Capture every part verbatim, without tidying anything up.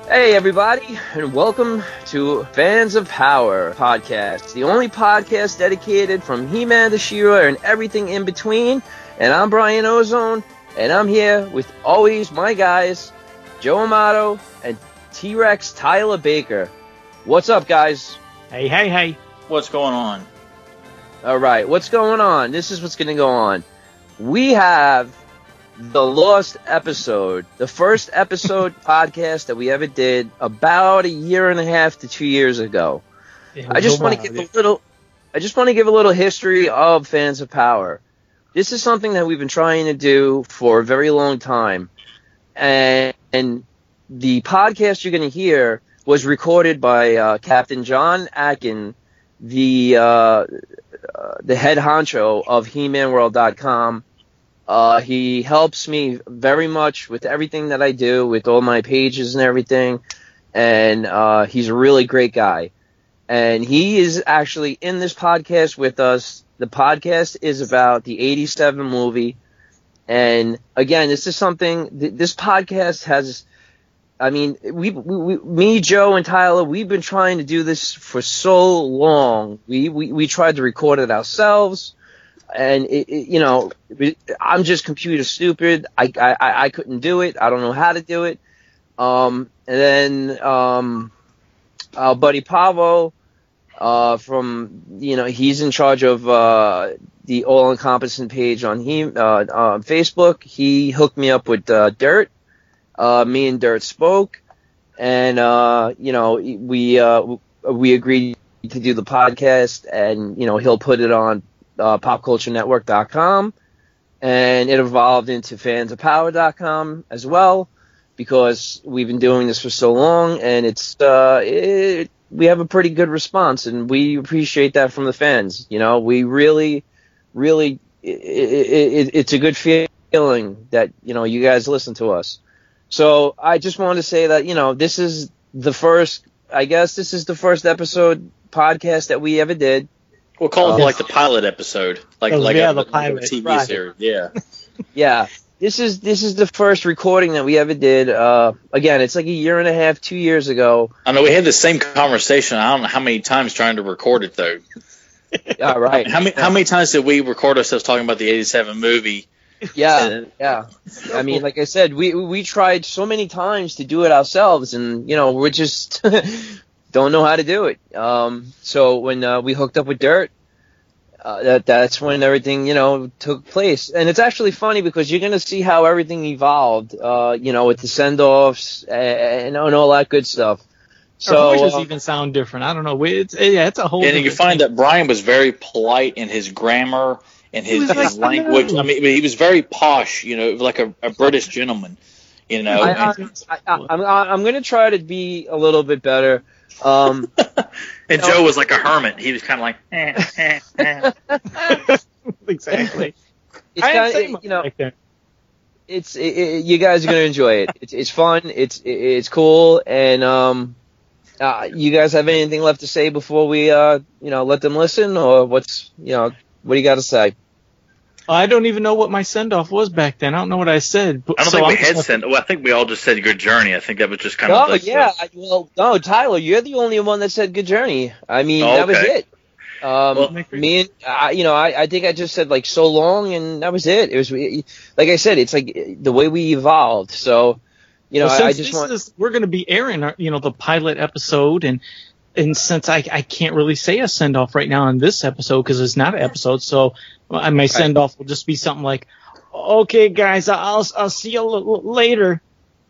Hey everybody, and welcome to Fans of Power podcast, the only podcast dedicated from He-Man to She-Ra and everything in between. And I'm Brian Ozone, and I'm here with always my guys, Joe Amato and T-Rex Tyler Baker. What's up, guys? Hey, hey, hey. What's going on? All right, what's going on? This is what's going to go on. We have the lost episode, the first episode podcast that we ever did about a year and a half to two years ago. I just want to give a little, I just want to give a little history of Fans of Power. This is something that we've been trying to do for a very long time, and, and the podcast you're going to hear was recorded by uh, Captain John Atkin, the uh, uh, the head honcho of He Man World dot com. Uh, he helps me very much with everything that I do, with all my pages and everything, and uh, he's a really great guy. And he is actually in this podcast with us. The podcast is about the eighty-seven movie, and again, this is something, th- this podcast has, I mean, we, we, we, me, Joe, and Tyler, we've been trying to do this for so long. We, we, we tried to record it ourselves. And, it, it, you know, I'm just computer stupid. I, I, I couldn't do it. I don't know how to do it. Um, and then um, our buddy Pavo, uh, from, you know, he's in charge of uh, the All-Encompassing page on he, uh, uh, Facebook. He hooked me up with uh, Dirt. Uh, me and Dirt spoke. And, uh, you know, we, uh, we agreed to do the podcast. And, you know, he'll put it on Uh, pop culture network dot com, and it evolved into fans of power dot com as well, because we've been doing this for so long, and it's uh, it, we have a pretty good response, and we appreciate that from the fans. You know, we really, really, it, it, it, it's a good feeling that, you know, you guys listen to us. So I just wanted to say that, you know, this is the first, I guess this is the first episode podcast that we ever did. We'll call it Uh, like the pilot episode, like Oh, like yeah, a, the like pilot, a T V right. series. Yeah. Yeah, this is this is the first recording that we ever did. Uh, again, it's like a year and a half, two years ago. I know we had the same conversation. I don't know how many times trying to record it though. Yeah, right. How many how many times did we record ourselves talking about the eighty-seven movie? Yeah, yeah. I mean, like I said, we we tried so many times to do it ourselves, and you know, we're just don't know how to do it. Um, so when uh, we hooked up with Dirt, uh, that that's when everything, you know, took place. And it's actually funny because you're gonna see how everything evolved. Uh, you know, with the send-offs and, and all that good stuff. Our So voices uh, even sound different. I don't know. It's, yeah, it's a whole. And you find that Brian was very polite in his grammar and his, was his like, language. no. I mean, he was very posh, you know, like a, a British gentleman, you know. I, I, and I, I, I'm I'm gonna try to be a little bit better. Um, and Joe was like a hermit. He was kind of like, eh, eh, eh. Exactly. it's I didn't say kind much of, you know, like that. it's it, it, you guys are gonna enjoy it. It's it's fun. It's it, it's cool. And um, uh, you guys have anything left to say before we uh, you know, let them listen, or what's you know, what do you got to say? I don't even know what my send off was back then. I don't know what I said. But, I don't so think we I'm had just- sent. Well, I think we all just said good journey. I think that was just kind No, of. like yeah, the- I, well, no, Tyler, you're the only one that said good journey. I mean, Oh, that was okay. it. Um, Well, me and I, you know, I, I think I just said like so long, and that was it. It was like I said, it's like the way we evolved. So, you know, well, I, since I just this want. is, we're going to be airing, our, you know, the pilot episode, and and since I I can't really say a send off right now on this episode because it's not an episode, so my my send off will just be something like, "Okay, guys, I'll I'll see you l- later."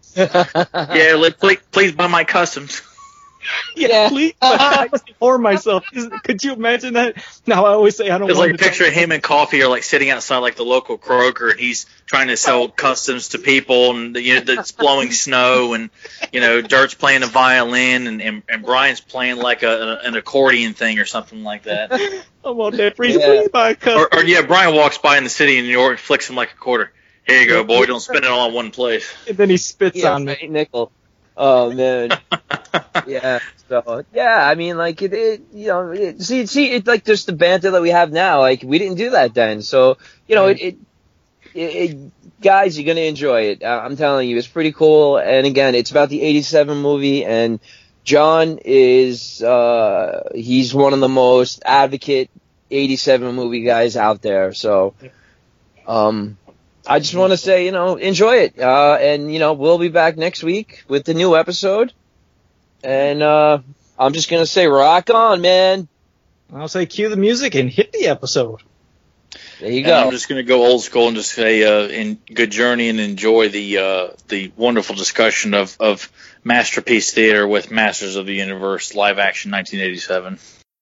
Yeah, let, please, please buy my customs. Yeah, Yeah. please. I or myself. Is- Could you imagine that? Now I always say I don't There's want like a to picture of him and Coffee are like sitting outside like the local Kroger, and he's trying to sell customs to people, and you know it's blowing snow, and you know Dirt's playing a violin, and, and, and Brian's playing like a, an accordion thing or something like that. I want that free. Yeah. Please buy a cup. Or, or yeah, Brian walks by in the city in New York, flicks him like a quarter. Here you go, boy. Don't spend it all in one place. And then he spits Yeah, on me. right, nickel. Oh man. Yeah. So yeah, I mean, like it, it you know, it, see, see, it's like just the banter that we have now. Like we didn't do that then, so you know, Right. it, it, it, guys, you're gonna enjoy it. Uh, I'm telling you, it's pretty cool. And again, it's about the eighty-seven movie, and John is uh, he's one of the most advocate eighty-seven movie guys out there. So, um, I just want to say, you know, enjoy it. Uh, and you know, we'll be back next week with the new episode. And uh, I'm just gonna say, rock on, man. I'll say, cue the music and hit the episode. There you And go. I'm just going to go old school and just say, uh, in good journey and enjoy the uh, the wonderful discussion of, of Masterpiece Theater with Masters of the Universe live action nineteen eighty-seven.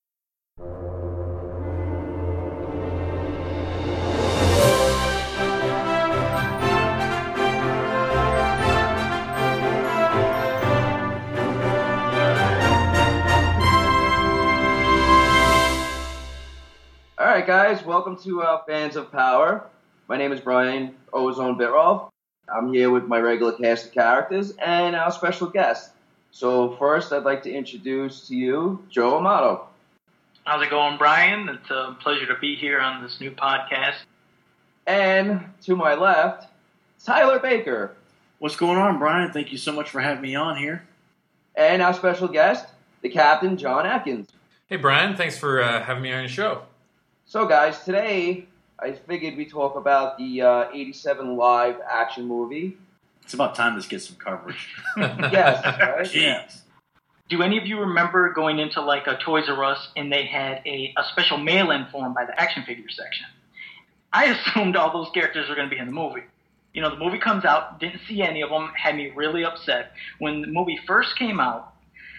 All right, guys, welcome to uh, Fans of Power. My name is Brian Ozone Bitroff. I'm here with my regular cast of characters and our special guest. So first, I'd like to introduce to you Joe Amato. How's it going, Brian? It's a pleasure to be here on this new podcast. And to my left, Tyler Baker. What's going on, Brian? Thank you so much for having me on here. And our special guest, the Captain, John Atkins. Hey, Brian. Thanks for uh, having me on your show. So, guys, today I figured we talk about the uh, eighty-seven live action movie. It's about time this gets some coverage. Yes, right? Jeez. Do any of you remember going into like a Toys R Us and they had a, a special mail-in form by the action figure section? I assumed all those characters were going to be in the movie. You know, the movie comes out, didn't see any of them, had me really upset. When the movie first came out,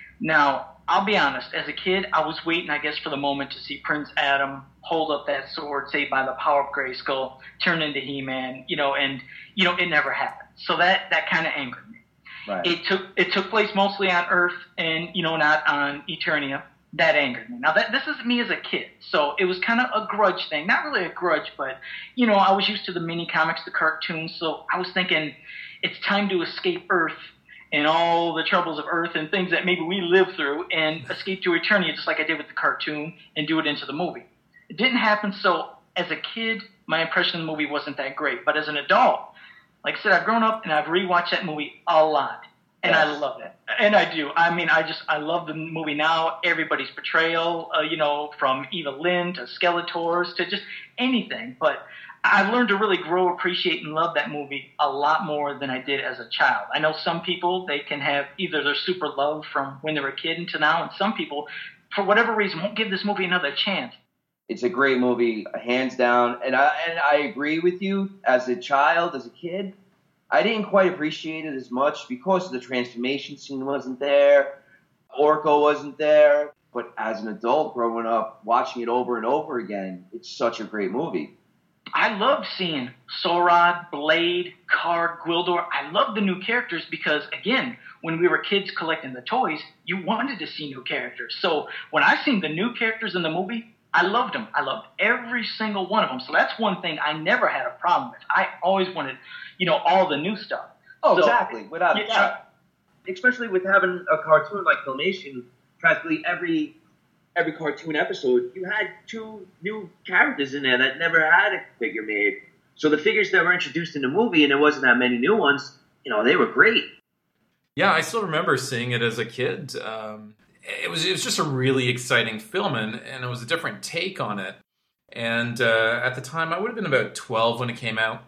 now, I'll be honest, as a kid, I was waiting, I guess, for the moment to see Prince Adam hold up that sword, saved by the power of Grayskull, turn into He-Man, you know, and, you know, it never happened. So that, that kind of angered me. Right. It took it took place mostly on Earth and, you know, not on Eternia. That angered me. Now, that this is me as a kid, so it was kind of a grudge thing. Not really a grudge, but, you know, I was used to the mini-comics, the cartoons, so I was thinking it's time to escape Earth and all the troubles of Earth and things that maybe we live through and escape to Eternia just like I did with the cartoon and do it into the movie. It didn't happen, so as a kid, my impression of the movie wasn't that great. But as an adult, like I said, I've grown up and I've rewatched that movie a lot. And Yes. I love it. And I do. I mean, I just, I love the movie now. Everybody's portrayal, uh, you know, from Eva Lynn to Skeletors to just anything. But I've learned to really grow, appreciate, and love that movie a lot more than I did as a child. I know some people, they can have either their super love from when they were a kid into now, and some people, for whatever reason, won't give this movie another chance. It's a great movie, hands down. And I, and I agree with you. As a child, as a kid, I didn't quite appreciate it as much because the transformation scene wasn't there. Orko wasn't there. But as an adult growing up, watching it over and over again, it's such a great movie. I loved seeing Sorod, Blade, Card, Gwildor. I loved the new characters because, again, when we were kids collecting the toys, you wanted to see new characters. So when I seen the new characters in the movie, I loved them. I loved every single one of them. So that's one thing I never had a problem with. I always wanted, you know, all the new stuff. Oh, So- exactly, without a Yeah. doubt. Especially with having a cartoon like Filmation, practically every every cartoon episode, you had two new characters in there that never had a figure made. So the figures that were introduced in the movie, and there wasn't that many new ones, you know, they were great. Yeah, I still remember seeing it as a kid. Um, it was it was just a really exciting film, and, and it was a different take on it. And uh, at the time, I would have been about twelve when it came out.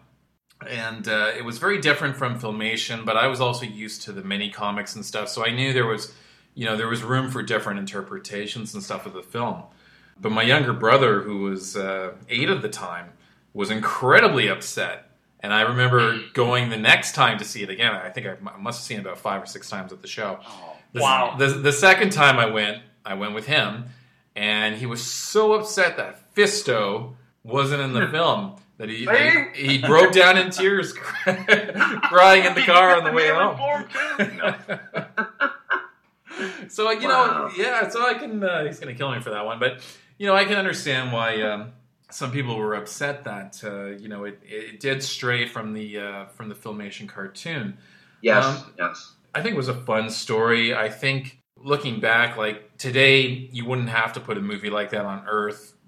And uh, it was very different from Filmation, but I was also used to the mini comics and stuff, so I knew there was, you know, there was room for different interpretations and stuff of the film. But my younger brother, who was uh, eight at the time, was incredibly upset. And I remember going the next time to see it again. I think I must have seen it about five or six times at the show. Oh, The, wow. The, the second time I went, I went with him, and he was so upset that Fisto wasn't in the film that he, he he broke down in tears, crying in the car on the way home. So you Wow. know, yeah. So I can. Uh, he's going to kill me for that one, but you know, I can understand why um, some people were upset that uh, you know it, it did stray from the uh, from the Filmation cartoon. Yes, Um, yes. I think it was a fun story. I think looking back, like today, you wouldn't have to put a movie like that on Earth.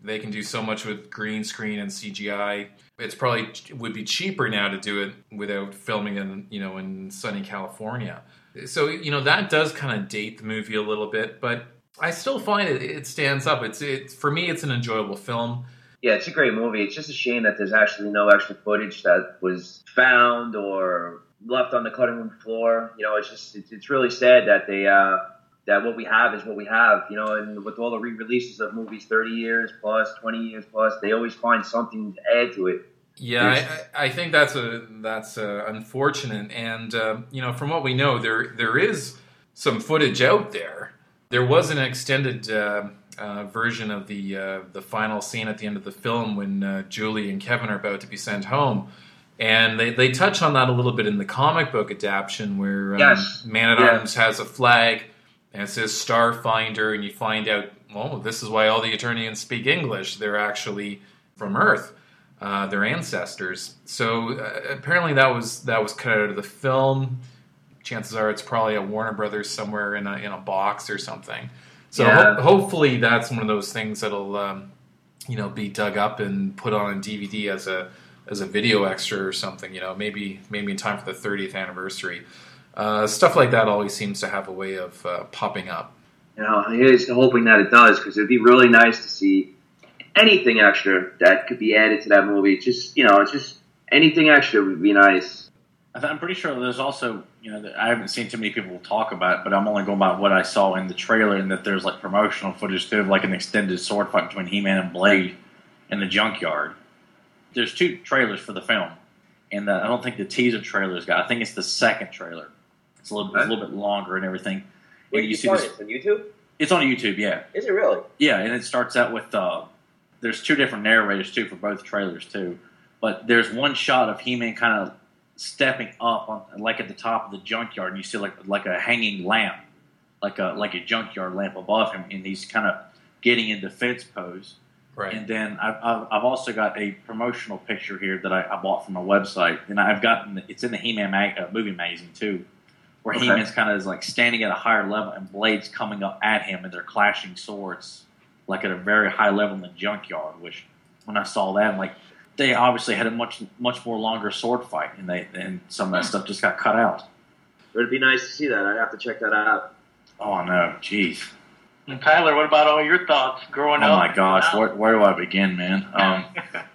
they can do so much with green screen and C G I. It's probably would be cheaper now to do it without filming in, you know, in sunny California. So, you know, that does kind of date the movie a little bit, but I still find it it stands up. It's it for me. It's an enjoyable film. Yeah, it's a great movie. It's just a shame that there's actually no extra footage that was found or left on the cutting room floor. You know, it's just it's, it's really sad that they uh, that what we have is what we have. You know, and with all the re-releases of movies, thirty years plus, twenty years plus, they always find something to add to it. Yeah, I, I think that's a that's a unfortunate. And uh, you know, from what we know, there there is some footage out there. There was an extended uh, uh, version of the uh, the final scene at the end of the film when uh, Julie and Kevin are about to be sent home, and they, they touch on that a little bit in the comic book adaptation where um, yes. Man-at-Arms yeah. has a flag and it says Starfinder, and you find out, well, this is why all the Eternians speak English. They're actually from Earth, uh, their ancestors. So uh, apparently that was that was cut out of the film. Chances are it's probably at Warner Brothers somewhere in a in a box or something. So yeah. ho- hopefully that's one of those things that'll um, you know be dug up and put on a D V D as a as a video extra or something. You know, maybe maybe in time for the thirtieth anniversary. Uh, stuff like that always seems to have a way of uh, popping up. You know, here's hoping that it does, because it'd be really nice to see anything extra that could be added to that movie. Just you know, it's just anything extra would be nice. I'm pretty sure there's also, you know, I haven't seen too many people talk about it, but I'm only going by what I saw in the trailer, and that there's like promotional footage too of like an extended sword fight between He-Man and Blade in the junkyard. There's two trailers for the film, and the, I don't think the teaser trailer's got. I think it's the second trailer. It's a little, it's a little bit longer and everything. Where and you see this on YouTube? It's on YouTube, yeah. Is it really? Yeah, and it starts out with uh, there's two different narrators too for both trailers too, but there's one shot of He-Man kind of stepping up on, like at the top of the junkyard, and you see like like a hanging lamp, like a like a junkyard lamp above him, and he's kind of getting in defense pose. Right. And then I've I've also got a promotional picture here that I, I bought from a website, and I've gotten it's in the He-Man mag, uh, movie magazine too, where Okay. He-Man's kind of is like standing at a higher level, and Blade's coming up at him, and they're clashing swords like at a very high level in the junkyard. Which when I saw that, I'm like, they obviously had a much much more longer sword fight, and they and some of that stuff just got cut out. It'd be nice to see that. I'd have to check that out. Oh no, jeez. And Tyler, what about all your thoughts growing Oh up? my gosh, where, where do I begin, man? Um,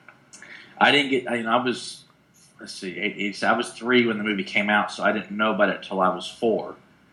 I didn't get. I, mean, I was let's see, eight, eight, I was three when the movie came out, so I didn't know about it till I was four.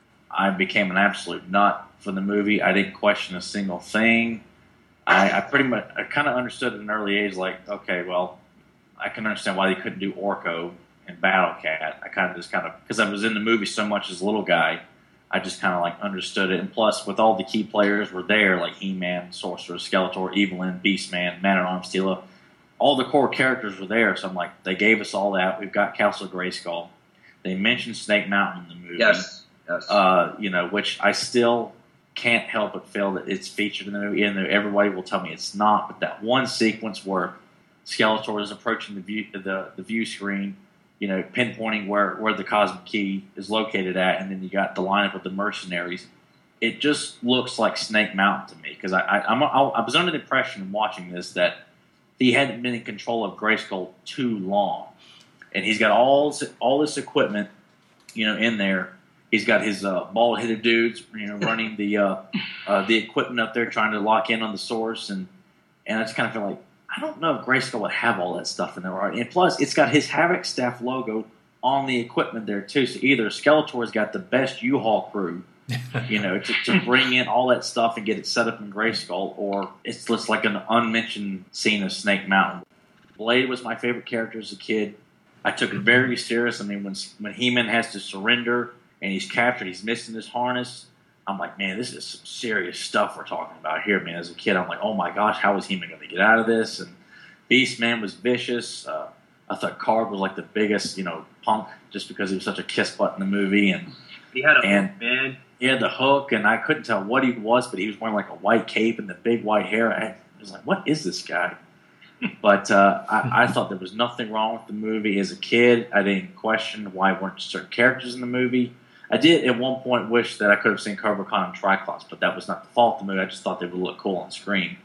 I became an absolute nut for the movie. I didn't question a single thing. I, I pretty much, I kind of understood at an early age, like, okay, well, I can understand why they couldn't do Orko and Battle Cat. I kind of just kind of, because I was in the movie so much as a little guy, I just kind of like understood it. And plus, with all the key players were there, like He-Man, Sorcerer, Skeletor, Evelyn, Beastman, Man-at-Arms, Teela, all the core characters were there. So I'm like, they gave us all that. We've got Castle Grayskull. They mentioned Snake Mountain in the movie. Yes, yes. Uh, you know, which I still can't help but feel that it's featured in the movie, and everybody will tell me it's not. But that one sequence where Skeletor is approaching the view, the, the view screen, you know, pinpointing where, where the Cosmic Key is located at, and then you got the lineup of the mercenaries. It just looks like Snake Mountain to me, because I, I, I'm, I was under the impression watching this that he hadn't been in control of Grayskull too long, and he's got all all this equipment, you know, in there. He's got his uh, bald-headed dudes, you know, running the uh, uh, the equipment up there, trying to lock in on the source, and and I just kind of feel like I don't know if Grayskull would have all that stuff in there, right? And plus, it's got his Havoc Staff logo on the equipment there too. So either Skeletor's got the best U-Haul crew, you know, to, to bring in all that stuff and get it set up in Grayskull, or it's just like an unmentioned scene of Snake Mountain. Blade was my favorite character as a kid. I took it very serious. I mean, when when He-Man has to surrender and he's captured, he's missing his harness. I'm like, man, this is some serious stuff we're talking about here, man. As a kid, I'm like, oh my gosh, how is He-Man going to get out of this? And Beastman was vicious. Uh, I thought Karg was like the biggest, you know, punk, just because he was such a kiss butt in the movie. And he had a and, hook, man. He had the hook, and I couldn't tell what he was, but he was wearing like a white cape and the big white hair. I was like, what is this guy? But uh, I, I thought there was nothing wrong with the movie. As a kid, I didn't question why weren't certain characters in the movie. I did at one point wish that I could have seen Cobra Khan and Triclops, but that was not the fault of the movie. I just thought they would look cool on screen.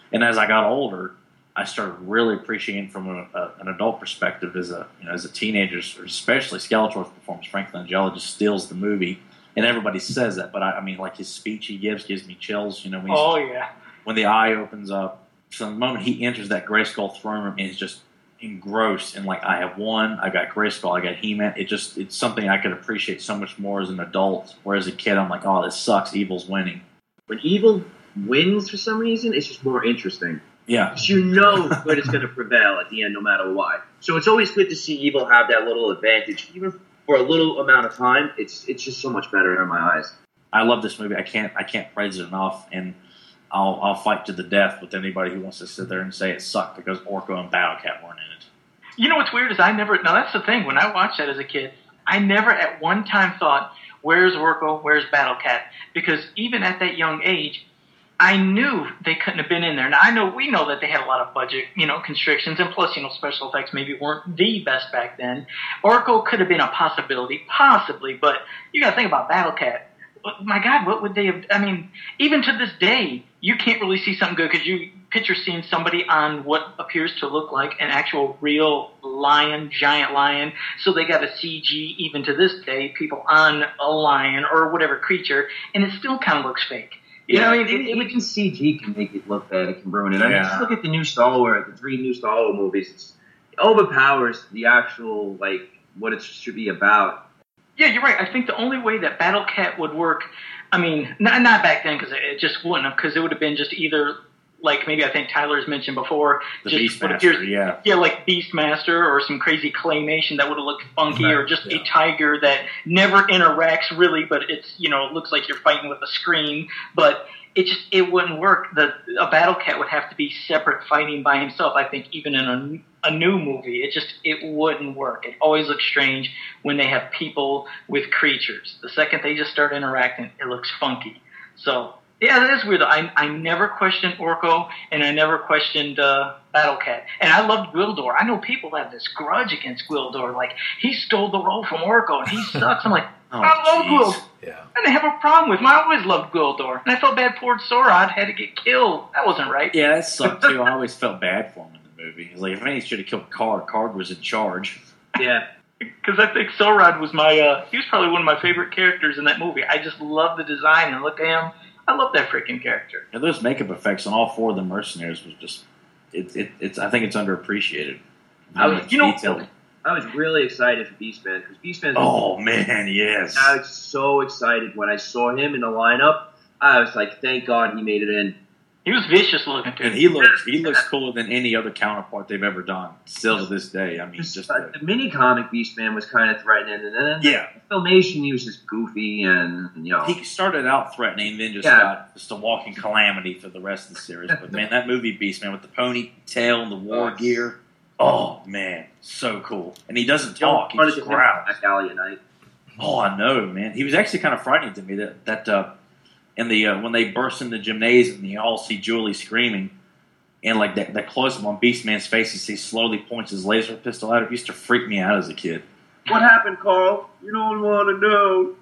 And as I got older, I started really appreciating from a, a, an adult perspective as a you know as a teenager, especially Skeletor's performance. Frank Langella just steals the movie, and everybody says that. But I, I mean, like his speech he gives gives me chills. You know, when, he's, Oh yeah. when the eye opens up, so the moment he enters that Grayskull throne room and is just engrossed and like I have won, I got Grayskull, I got He-Man. It just it's something I could appreciate so much more as an adult. Whereas a kid, I'm like, oh, this sucks. Evil's winning. When evil wins for some reason, it's just more interesting. Yeah. Because you know what is going to prevail at the end, no matter what. So it's always good to see evil have that little advantage, even for a little amount of time. It's it's just so much better in my eyes. I love this movie. I can't I can't praise it enough, and I'll I'll fight to the death with anybody who wants to sit there and say it sucked because Orko and Battlecat weren't in it. You know what's weird is I never. Now that's the thing. When I watched that as a kid, I never at one time thought, "Where's Orko? Where's Battlecat?" Because even at that young age, I knew they couldn't have been in there. Now I know we know that they had a lot of budget, you know, constrictions, and plus, you know, special effects maybe weren't the best back then. Orko could have been a possibility, possibly, but you got to think about Battlecat. My God, what would they have? I mean, even to this day, you can't really see something good because you picture seeing somebody on what appears to look like an actual real lion, giant lion. So they got a C G, even to this day, people on a lion or whatever creature, and it still kind of looks fake. You Yeah, know, I it, mean, it, it, even C G can make it look bad. It can ruin it. I mean, Yeah. just look at the new Star Wars, the three new Star Wars movies. It's, it overpowers the actual, like, what it should be about. Yeah, you're right. I think the only way that Battlecat would work, I mean, not, not back then because it, it just wouldn't have, because it would have been just either, like maybe I think Tyler's mentioned before, The just what Beastmaster, appears, yeah. yeah, like Beastmaster or some crazy claymation that would have looked funky, Right, or just yeah. a tiger that never interacts really, but it's, you know, it looks like you're fighting with a screen, but it just, it wouldn't work. The a Battlecat would have to be separate fighting by himself. I think even in a, a new movie, it just, it wouldn't work. It always looks strange when they have people with creatures. The second they just start interacting, it looks funky. So, yeah, that is weird. I I never questioned Orko, and I never questioned uh, Battlecat. And I loved Gwildor. I know people have this grudge against Gwildor. Like, he stole the role from Orko, and he sucks. I'm like, Oh, I love jeez. Gwildor. Yeah. And I have a problem with him. I always loved Gwildor. And I felt bad poor Sorod had to get killed. That wasn't right. Yeah, that sucked too. I always felt bad for him in the movie. It's like if anything, should have killed Card. Card was in charge. Yeah. Because I think Sorod was my, uh, he was probably one of my favorite characters in that movie. I just love the design, and look at him. I love that freaking character. And those makeup effects on all four of the mercenaries was just, it, it, it's. I think it's underappreciated. I was, How you know- detailed- I was really excited for Beastman because Beastman. Oh man, yes. I was so excited when I saw him in the lineup. I was like, thank God he made it in. He was vicious looking, too. And he looks he looks cooler than any other counterpart they've ever done. Still to this day. I mean, just Uh, the mini comic Beastman was kind of threatening, and then yeah. the filmation he was just goofy, and you know. He started out threatening, and then just Yeah. got just a walking calamity for the rest of the series. But man, that movie Beastman with the ponytail and the war Oh. gear, oh man, so cool. And he doesn't talk; he Wanted just to hit growls. back alley at night. Oh, I know, man. He was actually kind of frightening to me. That that uh, in the uh, when they burst in the gymnasium, and you all see Julie screaming, and like that that close up on Beastman's face, he sees slowly points his laser pistol at her. It used to freak me out as a kid. What happened, Carl? You don't want to know.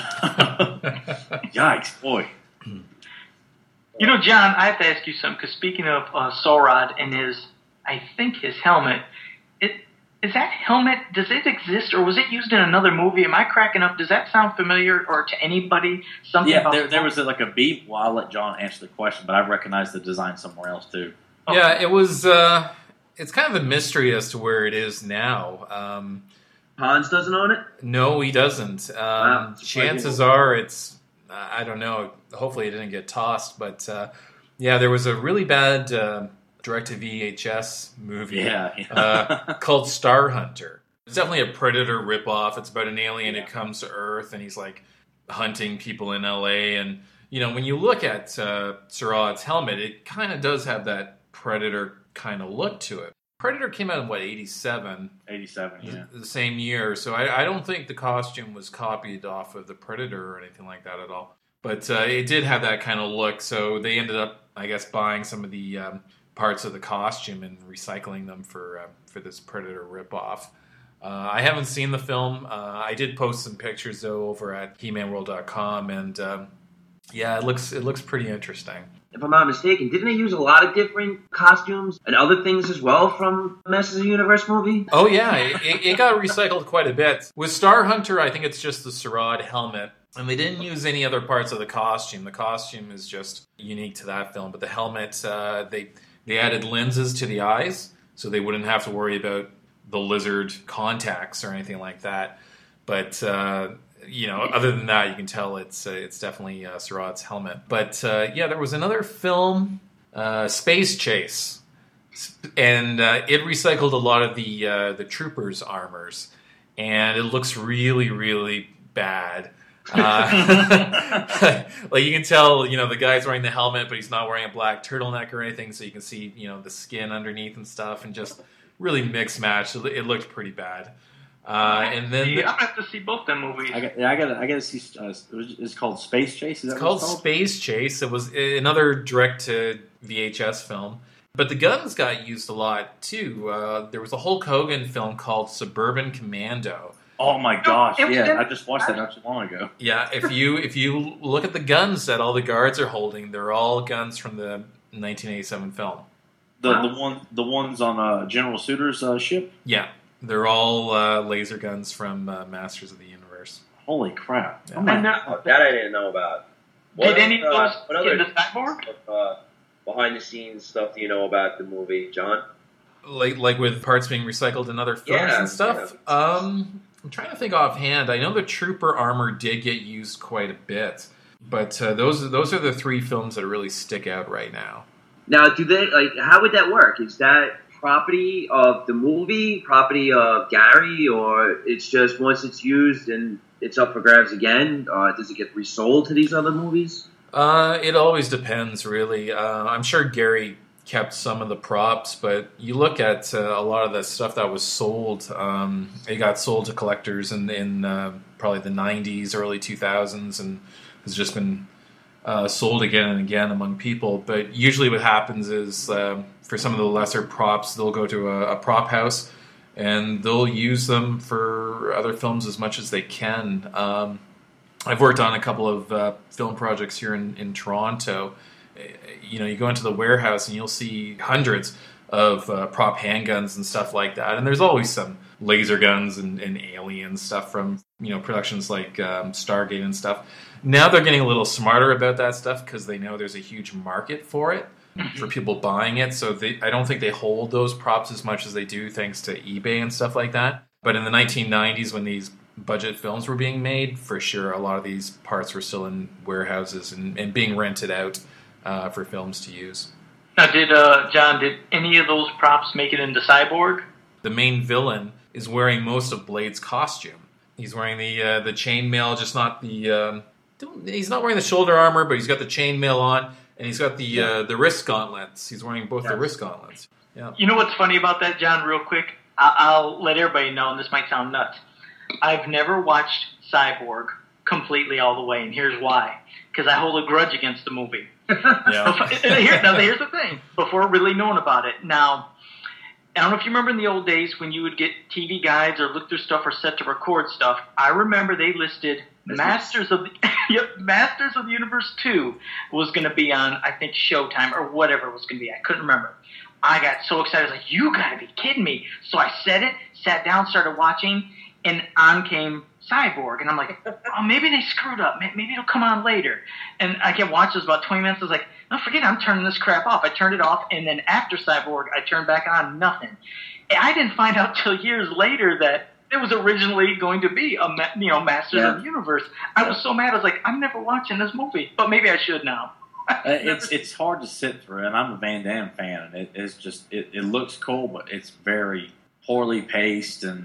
Yikes, boy. You know, John, I have to ask you something, because speaking of uh, Sorod and his, I think his helmet, it is that helmet, does it exist, or was it used in another movie? Am I cracking up? Does that sound familiar, or to anybody? Something Yeah, about there, there was a, like a beep. Well, I'll let John answer the question, but I recognize the design somewhere else too. Oh. Yeah, it was. Uh, it's kind of a mystery as to where it is now. Um, Hans doesn't own it? no, he doesn't. Um, Wow. chances are, it's. I don't know. Hopefully, it didn't get tossed, but uh, yeah, there was a really bad uh, direct-to-V H S movie Yeah. uh, called Star Hunter. It's definitely a Predator ripoff. It's about an alien Yeah. who comes to Earth and he's like hunting people in L A. And you know, when you look at uh, Sorod's helmet, it kind of does have that Predator kind of look to it. Predator came out in what, eighty-seven, eighty-seven, yeah. the same year. So I, I don't think the costume was copied off of the Predator or anything like that at all. But uh, it did have that kind of look. So they ended up, I guess, buying some of the um, parts of the costume and recycling them for uh, for this Predator ripoff. Uh, I haven't seen the film. Uh, I did post some pictures though over at He Man World dot com, and um, yeah, it looks it looks pretty interesting. if I'm not mistaken, didn't they use a lot of different costumes and other things as well from the Masters of the Universe movie? Oh yeah, it, it got recycled quite a bit. With Star Hunter, I think it's just the Sarad helmet. And they didn't use any other parts of the costume. The costume is just unique to that film. But the helmet, uh, they they added lenses to the eyes, so they wouldn't have to worry about the lizard contacts or anything like that. But uh, you know, other than that, you can tell it's uh, it's definitely uh, Sarad's helmet. But uh, yeah, there was another film, uh, Space Chase, and uh, it recycled a lot of the uh, the troopers' armors, and it looks really, really bad. uh, like you can tell, you know, the guy's wearing the helmet, but he's not wearing a black turtleneck or anything, so you can see, you know, the skin underneath and stuff, and just really mixed match. It, it looked pretty bad. Uh, and then yeah, I'm gonna have to see both them movies. I got, yeah, I got, I got to see. Uh, it's called Space Chase. Is that it's what called it's called Space Chase. It was another direct to V H S film, but the guns got used a lot too. Uh, there was a Hulk Hogan film called Suburban Commando. Oh my gosh! No, Yeah, been, I just watched that not too long ago. Yeah, if you if you look at the guns that all the guards are holding, they're all guns from the nineteen eighty-seven film. The the one the ones on uh, General Suter's uh, ship. Yeah, they're all uh, laser guns from uh, Masters of the Universe. Holy crap! Yeah. Oh my And, uh, Oh, that I didn't know about. did What any of uh, those what get other into Cyborg? uh, behind the scenes stuff do you know about the movie, John? Like like with parts being recycled in other films Yeah, and stuff. yeah. Um, I'm trying to think offhand. I know the Trooper armor did get used quite a bit, but uh, those those are the three films that really stick out right now. Now, do they like? How would that work? Is that property of the movie, property of Gary, or it's just once it's used and it's up for grabs again? Uh, does it get resold to these other movies? Uh, it always depends, really. Uh, I'm sure Gary kept some of the props, but you look at uh, a lot of the stuff that was sold. Um, it got sold to collectors in, in uh, probably the nineties, early two thousands, and has just been uh, sold again and again among people. But usually what happens is uh, for some of the lesser props, they'll go to a, a prop house and they'll use them for other films as much as they can. Um, I've worked on a couple of uh, film projects here in, in Toronto. You know, you go into the warehouse and you'll see hundreds of uh, prop handguns and stuff like that. And there's always some laser guns and, and alien stuff from, you know, productions like um, Stargate and stuff. Now they're getting a little smarter about that stuff because they know there's a huge market for it, for people buying it. So they, I don't think they hold those props as much as they do thanks to eBay and stuff like that. But in the nineteen nineties, when these budget films were being made, for sure, a lot of these parts were still in warehouses and, and being rented out uh, for films to use. Now, did uh, John? Did any of those props make it into Cyborg? The main villain is wearing most of Blade's costume. He's wearing the uh, the chainmail, just not the. Um, he's not wearing the shoulder armor, but he's got the chainmail on, and he's got the uh, the wrist gauntlets. He's wearing both yes. the wrist gauntlets. Yeah. You know what's funny about that, John? Real quick, I- I'll let everybody know, and this might sound nuts. I've never watched Cyborg completely all the way, and here's why. Because I hold a grudge against the movie. Yeah. Here, now, here's the thing. Before really knowing about it. Now, I don't know if you remember in the old days when you would get T V guides or look through stuff or set to record stuff. I remember they listed Masters of the yep, Masters of the Universe two was going to be on, I think, Showtime or whatever it was going to be. I couldn't remember. I got so excited. I was like, you got to be kidding me. So I set it, sat down, started watching, and on came Cyborg. And I'm like, oh, maybe they screwed up. Maybe it'll come on later. And I kept watching. It was about twenty minutes. I was like, no, forget it. I'm turning this crap off. I turned it off. And then after Cyborg, I turned back on. Nothing. And I didn't find out till years later that it was originally going to be a, you know, Masters yeah. of the Universe. I was so mad. I was like, I'm never watching this movie. But maybe I should now. uh, it's it's hard to sit through, and I'm a Van Damme fan, and it, it's just it, it looks cool, but it's very poorly paced. And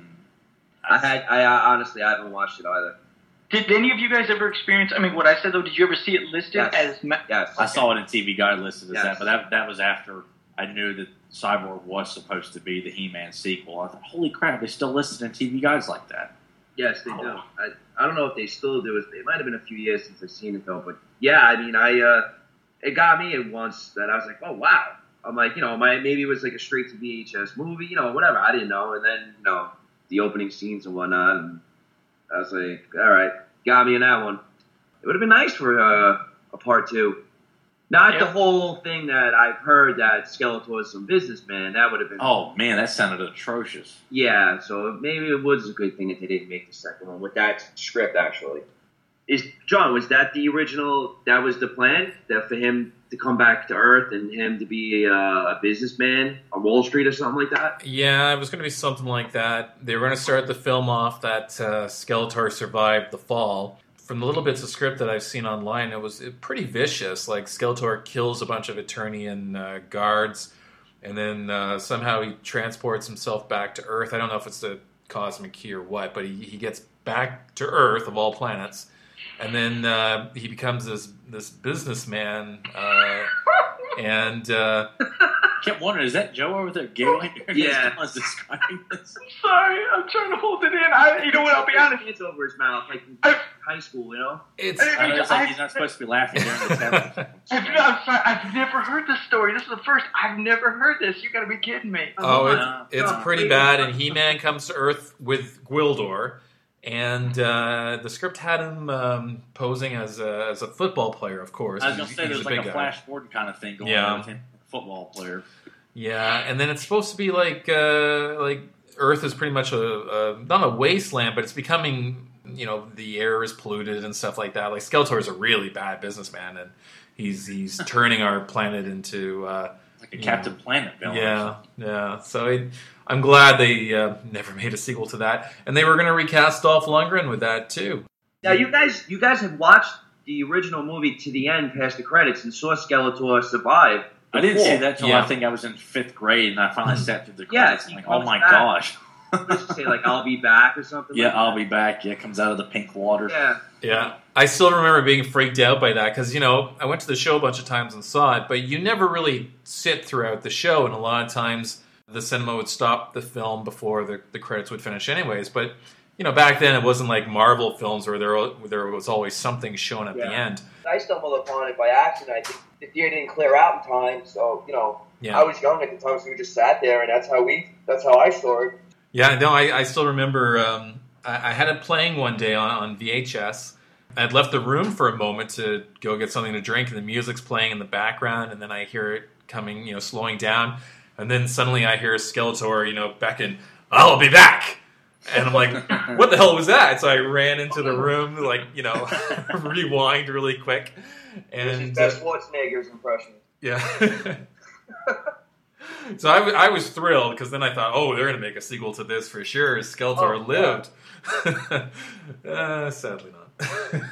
I had I uh, honestly I haven't watched it either. Did any of you guys ever experience? I mean, what I said though, did you ever see it listed yes. as? Ma- yes, I saw it in T V Guide listed as yes. that, but that that was after I knew that Cyborg was supposed to be the He-Man sequel. I thought, holy crap, they still listed in T V Guides like that. Yes, they oh. do. I I don't know if they still do it. It might have been a few years since I've seen it though, but yeah, I mean, I uh, it got me at once that I was like, oh wow. I'm like, you know, my maybe it was like a straight to V H S movie, you know, whatever. I didn't know, and then you know the opening scenes and whatnot, and I was like, all right, got me in that one. It would have been nice for uh, a part two. Not Yeah. the whole thing that I've heard that Skeletor was some businessman. That would have been. Oh man, that sounded atrocious. Yeah, so maybe it was a good thing that they didn't make the second one with that script. Actually, is John? Was that the original? That was the plan. That for him to come back to Earth and him to be uh, a businessman on Wall Street or something like that. Yeah, it was going to be something like that. They were going to start the film off that uh, Skeletor survived the fall. From the little bits of script that I've seen online, it was pretty vicious. Like, Skeletor kills a bunch of Eternian uh, guards, and then uh, somehow he transports himself back to Earth. I don't know if it's the cosmic key or what, but he, he gets back to Earth, of all planets, and then uh, he becomes this this businessman, uh, and... Uh, I kept wondering, is that Joe over there giggling? Yeah. I was describing this. Sorry, I'm trying to hold it in. I, you know what? I'll be honest. It's over his mouth, like in I- high school, you know. it's I know, it's like he's not supposed to be laughing during the test. I've, I'm sorry, I've never heard this story. This is the first. I've never heard this. You got to be kidding me. Oh, No, it's, it's no, pretty please. bad, and He-Man comes to Earth with Gwildor, and uh, the script had him um, posing as a, as a football player, of course. I was going to He's- say he's there's like big a guy. Flash Gordon kind of thing going Yeah. on with him, a football player. Yeah, and then it's supposed to be like uh, like Earth is pretty much a, a not a wasteland, but it's becoming, you know, the air is polluted and stuff like that. Like, Skeletor is a really bad businessman, and he's he's turning our planet into uh, Like a Yeah. Captain Planet villain. yeah, yeah. So it, I'm glad they uh, never made a sequel to that, and they were going to recast Dolph Lundgren with that too. Now, you guys, you guys had watched the original movie to the end, past the credits, and saw Skeletor survive. I didn't before. see that till Yeah. I think I was in fifth grade, and I finally sat through the Yeah, credits. he I'm like, comes oh my back. gosh. What does it say, like, I'll be back or something? Yeah, like I'll that? be back. Yeah, comes out of the pink water. Yeah. Yeah, I still remember being freaked out by that because, you know, I went to the show a bunch of times and saw it, but you never really sit throughout the show, and a lot of times the cinema would stop the film before the, the credits would finish anyways. But, you know, back then it wasn't like Marvel films where there, where there was always something shown at the Yeah. end. I stumbled upon it by accident. I think the theater didn't clear out in time, so you know, Yeah. I was young at the time, so we just sat there, and that's how we, that's how I saw it. Yeah, no, I, I still remember um, I, I had it playing one day on, on V H S. I'd left the room for a moment to go get something to drink, and the music's playing in the background, and then I hear it coming, you know, slowing down, and then suddenly I hear Skeletor, you know, beckon, "I'll be back!" And I'm like, what the hell was that? So I ran into the room, like, you know, rewind really quick. This is And Best uh, Schwarzenegger's impression. yeah. So I, w- I was thrilled because then I thought, oh, they're going to make a sequel to this for sure. Skeletor Oh, lived. uh, sadly not.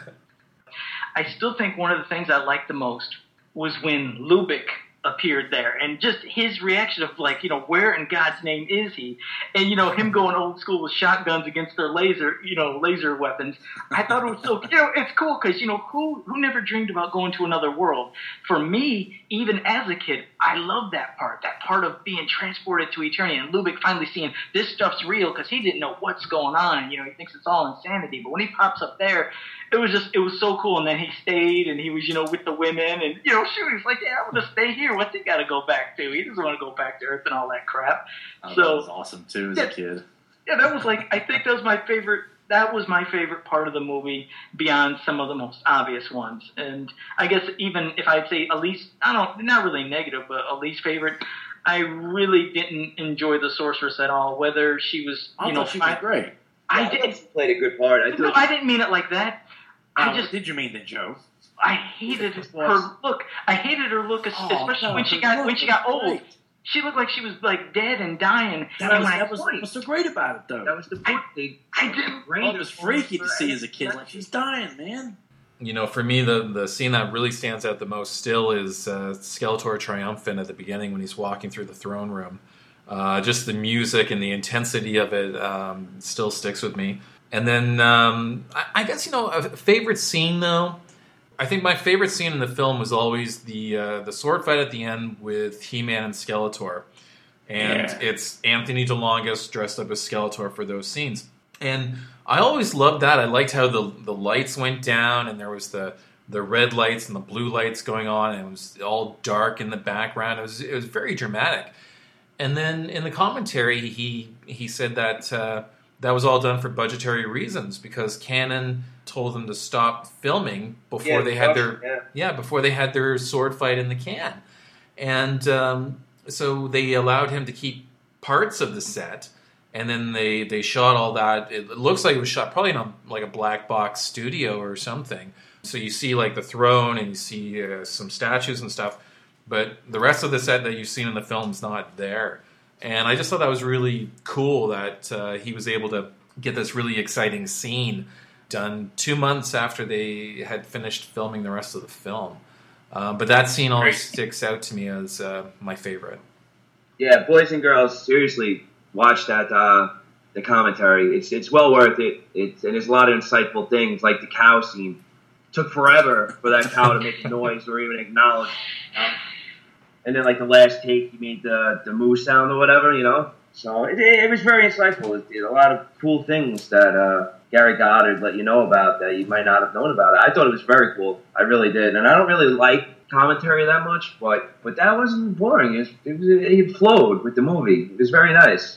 I still think one of the things I liked the most was when Lubick appeared there, and just his reaction of like, you know, where in God's name is he? And you know, him going old school with shotguns against their laser, you know, laser weapons. I thought it was so, you know, it's cool because you know, who who never dreamed about going to another world? For me, even as a kid, I loved that part, that part of being transported to Eternia, and Lubick finally seeing this stuff's real because he didn't know what's going on. You know, he thinks it's all insanity, but when he pops up there, it was just, it was so cool. And then he stayed, and he was, you know, with the women, and you know, shoot, he's like, yeah, I'm gonna stay here. What's he got to go back to? He doesn't want to go back to Earth and all that crap. Oh, So- that was awesome too as Yeah. a kid. Yeah, that was like, I think that was my favorite. That was my favorite part of the movie, beyond some of the most obvious ones. And I guess even if I'd say at least, I don't, not really negative, but at least favorite, I really didn't enjoy the sorceress at all. Whether she was, I you know, thought she fine- was great. I Yeah, did. thought she played a good part. I No, thought I didn't mean it like that. I Oh, just, what did you mean then, Joe? I hated Yes. her look. I hated her look, es- Oh, especially no, when she her got look when she was got old. great. She looked like she was like dead and dying. That and was, when I that was point, what's so great about it, though. That was the point. They I didn't. Oh, it was freaky to see as a kid. Like, she's dying, man. You know, for me, the the scene that really stands out the most still is uh, Skeletor triumphant at the beginning when he's walking through the throne room. Uh, just the music and the intensity of it um, still sticks with me. And then um, I, I guess, you know, a favorite scene though. I think my favorite scene in the film was always the uh, the sword fight at the end with He-Man and Skeletor. And Yeah. it's Anthony DeLongis dressed up as Skeletor for those scenes. And I always loved that. I liked how the the lights went down and there was the the red lights and the blue lights going on, and it was all dark in the background. It was it was very dramatic. And then in the commentary, he he said that uh, that was all done for budgetary reasons because Canon told them to stop filming before Yeah, they had their yeah. yeah before they had their sword fight in the can, and um, so they allowed him to keep parts of the set, and then they they shot all that. It looks like it was shot probably in a, like a black box studio or something. So you see like the throne and you see uh, some statues and stuff, but the rest of the set that you've seen in the film's not there. And I just thought that was really cool that uh, he was able to get this really exciting scene done two months after they had finished filming the rest of the film. Uh, but that scene always sticks out to me as uh, my favorite. Yeah, boys and girls, seriously, watch that uh, the commentary. It's it's well worth it. It's and there's a lot of insightful things like the cow scene. It took forever for that cow to make a noise or even acknowledge. You know? And then like the last take, he made the the moo sound or whatever, you know. So it, it, it was very insightful. It did a lot of cool things that uh, Gary Goddard let you know about that you might not have known about. I thought it was very cool. I really did. And I don't really like commentary that much, but but that wasn't boring. It, was, it, was, it flowed with the movie. It was very nice.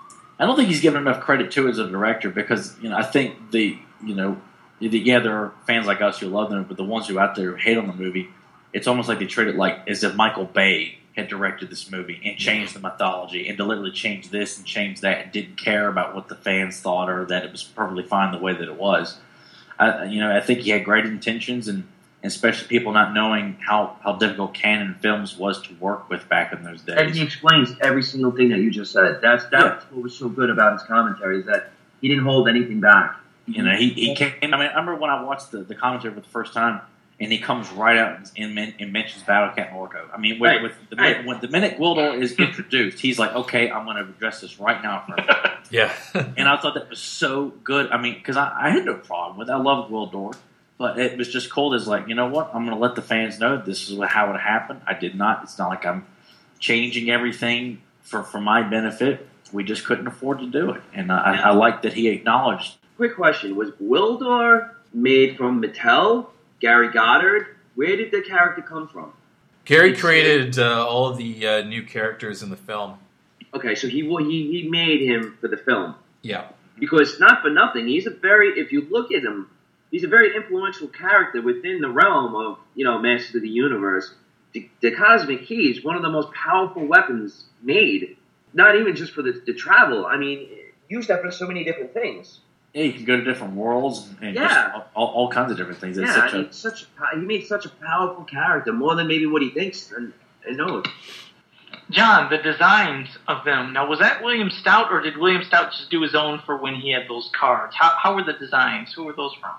I don't think he's given enough credit to it as a director because, you know, I think the, you know, the, yeah, there are fans like us who love them, but the ones who out there hate on the movie, it's almost like they treat it like as if Michael Bay had directed this movie and changed the mythology and deliberately changed this and changed that and didn't care about what the fans thought or that it was perfectly fine the way that it was. I, you know, I think he had great intentions, and, and especially people not knowing how, how difficult Canon Films was to work with back in those days. And he explains every single thing that you just said. That's that's Yeah. what was so good about his commentary is that he didn't hold anything back. You know, he, he came. I mean, I remember when I watched the, the commentary for the first time, and he comes right out and, and, and mentions Battle Cat Orko. I mean, with, Right. with the Right. minute, when the minute Gwildor is introduced, he's like, "Okay, I'm going to address this right now." For him. Yeah. And I thought that was so good. I mean, because I, I had no problem with it. I love Gwildor, but it was just cool. As like, you know what? I'm going to let the fans know this is how it happened. I did not. It's not like I'm changing everything for, for my benefit. We just couldn't afford to do it, and I, I like that he acknowledged. Quick question: was Gwildor made from Mattel? Gary Goddard? Where did the character come from? Gary created uh, all of the uh, new characters in the film. Okay, so he he he made him for the film Yeah. because not for nothing, he's a very if you look at him, he's a very influential character within the realm of you know Masters of the Universe. The, the Cosmic Key is one of the most powerful weapons made. Not even just for the, the travel. I mean, use that for so many different things. Yeah, you can go to different worlds and Yeah. just all, all kinds of different things. It's Yeah, such I mean, a, such a, he made such a powerful character, more than maybe what he thinks and, and knows. John, the designs of them. Now, was that William Stout, or did William Stout just do his own for when he had those cards? How, how were the designs? Who were those from?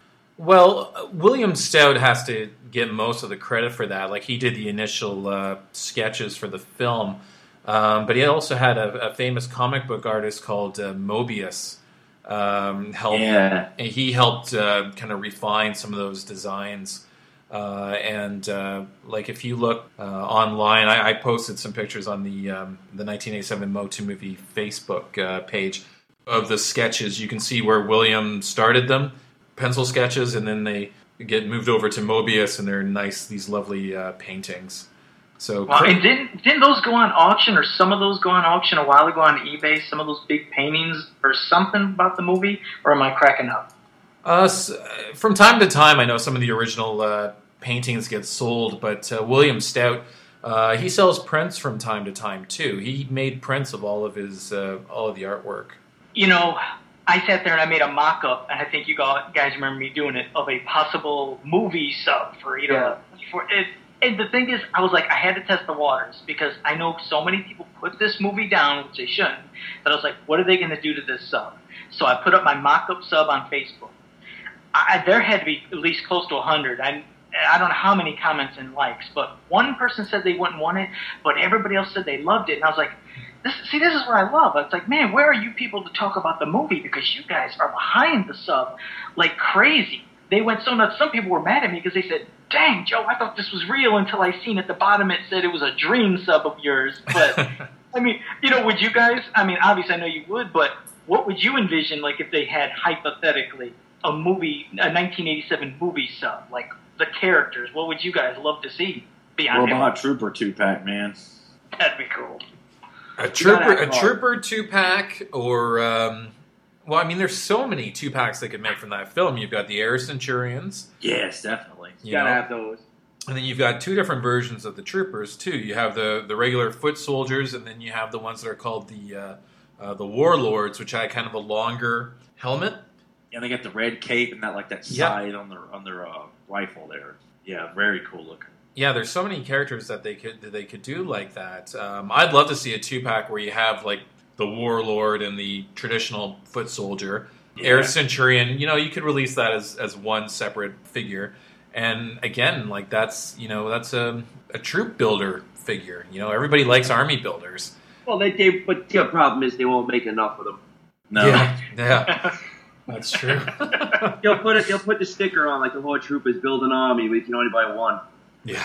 Well, uh, William Stout has to get most of the credit for that. Like, he did the initial uh, sketches for the film. Um, but he also had a, a famous comic book artist called uh, Mobius. Um, help, Yeah. and he helped uh, kind of refine some of those designs. Uh, and uh, like if you look uh, online, I, I posted some pictures on the um, the nineteen eighty-seven Motu Movie Facebook uh, page of the sketches. You can see where William started them, pencil sketches, and then they get moved over to Mobius, and they're nice, these lovely uh, paintings. So, Well, and didn't didn't those go on auction, or some of those go on auction a while ago on eBay? Some of those big paintings, or something about the movie, or am I cracking up? Uh, from time to time, I know some of the original uh, paintings get sold, but uh, William Stout, uh, he sells prints from time to time too. He made prints of all of his uh, all of the artwork. You know, I sat there and I made a mock-up, and I think you guys remember me doing it, of a possible movie sub for either. Yeah. For it. And the thing is, I was like, I had to test the waters because I know so many people put this movie down, which they shouldn't. But I was like, what are they going to do to this sub? So I put up my mock-up sub on Facebook. I, there had to be at least close to a hundred. I I don't know how many comments and likes, but one person said they wouldn't want it, but everybody else said they loved it. And I was like, this, see, this is what I love. It's like, man, where are you people to talk about the movie? Because you guys are behind the sub like crazy. They went so nuts. Some people were mad at me because they said, dang, Joe, I thought this was real until I seen at the bottom it said it was a dream sub of yours. But, I mean, you know, would you guys, I mean, obviously I know you would, but what would you envision, like, if they had, hypothetically, a movie, a nineteen eighty-seven movie sub? Like, the characters, what would you guys love to see beyond Robot Trooper two-pack, man. That'd be cool. A trooper, that a hard. trooper two pack, or um, Well, I mean, there's so many two packs they could make from that film. You've got the Air Centurions. Yes, definitely. You You gotta know? have those. And then you've got two different versions of the troopers too. You have the, the regular foot soldiers, and then you have the ones that are called the uh, uh, the warlords, which had kind of a longer helmet. And they got the red cape and that like that Yep. side on their on their uh, rifle there. Yeah, very cool looking. Yeah, there's so many characters that they could that they could do like that. Um, I'd love to see a two pack where you have like the warlord and the traditional foot soldier, Yeah. Air Centurion. You know, you could release that as as one separate figure. And again, like that's you know that's a, a troop builder figure. You know, everybody likes army builders. Well, they, they but the problem is they won't make enough of them. No. Yeah, yeah, that's true. They'll put it. They'll put the sticker on like the whole troop is build an army, but you can only buy one. Yeah.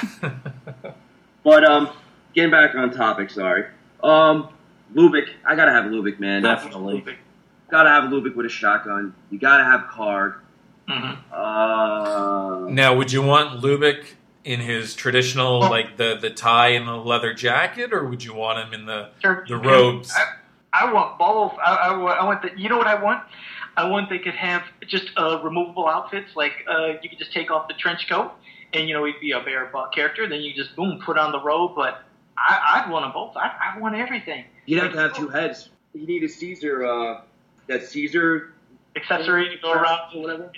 But um, getting back on topic, sorry. Um, Lubick, I gotta have Lubick, man. Definitely. Gotta have Lubick with a shotgun. You gotta have Karg. Mhm. Uh, Now, would you want Lubick in his traditional, Oh. like the, the tie and the leather jacket, or would you want him in the Sure. the robes? I, I want both. I, I, want- I want the. You know what I want? I want they could have just uh, removable outfits. Like uh, you could just take off the trench coat, and you know he'd be a bare butt character. Then you just boom put on the robe. But I, I'd want them both. I, I want everything. you'd have to have two heads. You need a Caesar. Uh, that Caesar Accessory to go around. or whatever.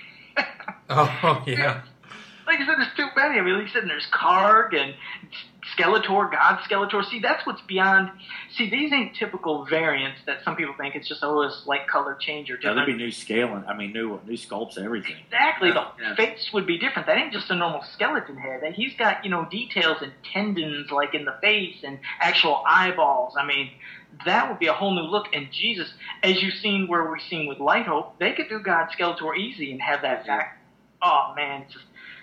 Oh, yeah. Like I said, there's too many. I mean, like I said, there's Karg and Skeletor, God Skeletor. See, that's what's beyond. See, these ain't typical variants that some people think it's just oh, a slight color change or Now, different. there'd be new scaling. I mean, new new sculpts, everything. Exactly. The Yeah. face would be different. That ain't just a normal skeleton head. He's got, you know, details and tendons like in the face and actual eyeballs. I mean, that would be a whole new look. And Jesus, as you've seen where we've seen with Light Hope, they could do God Skeletor easy and have that fact. Oh, man. It's just,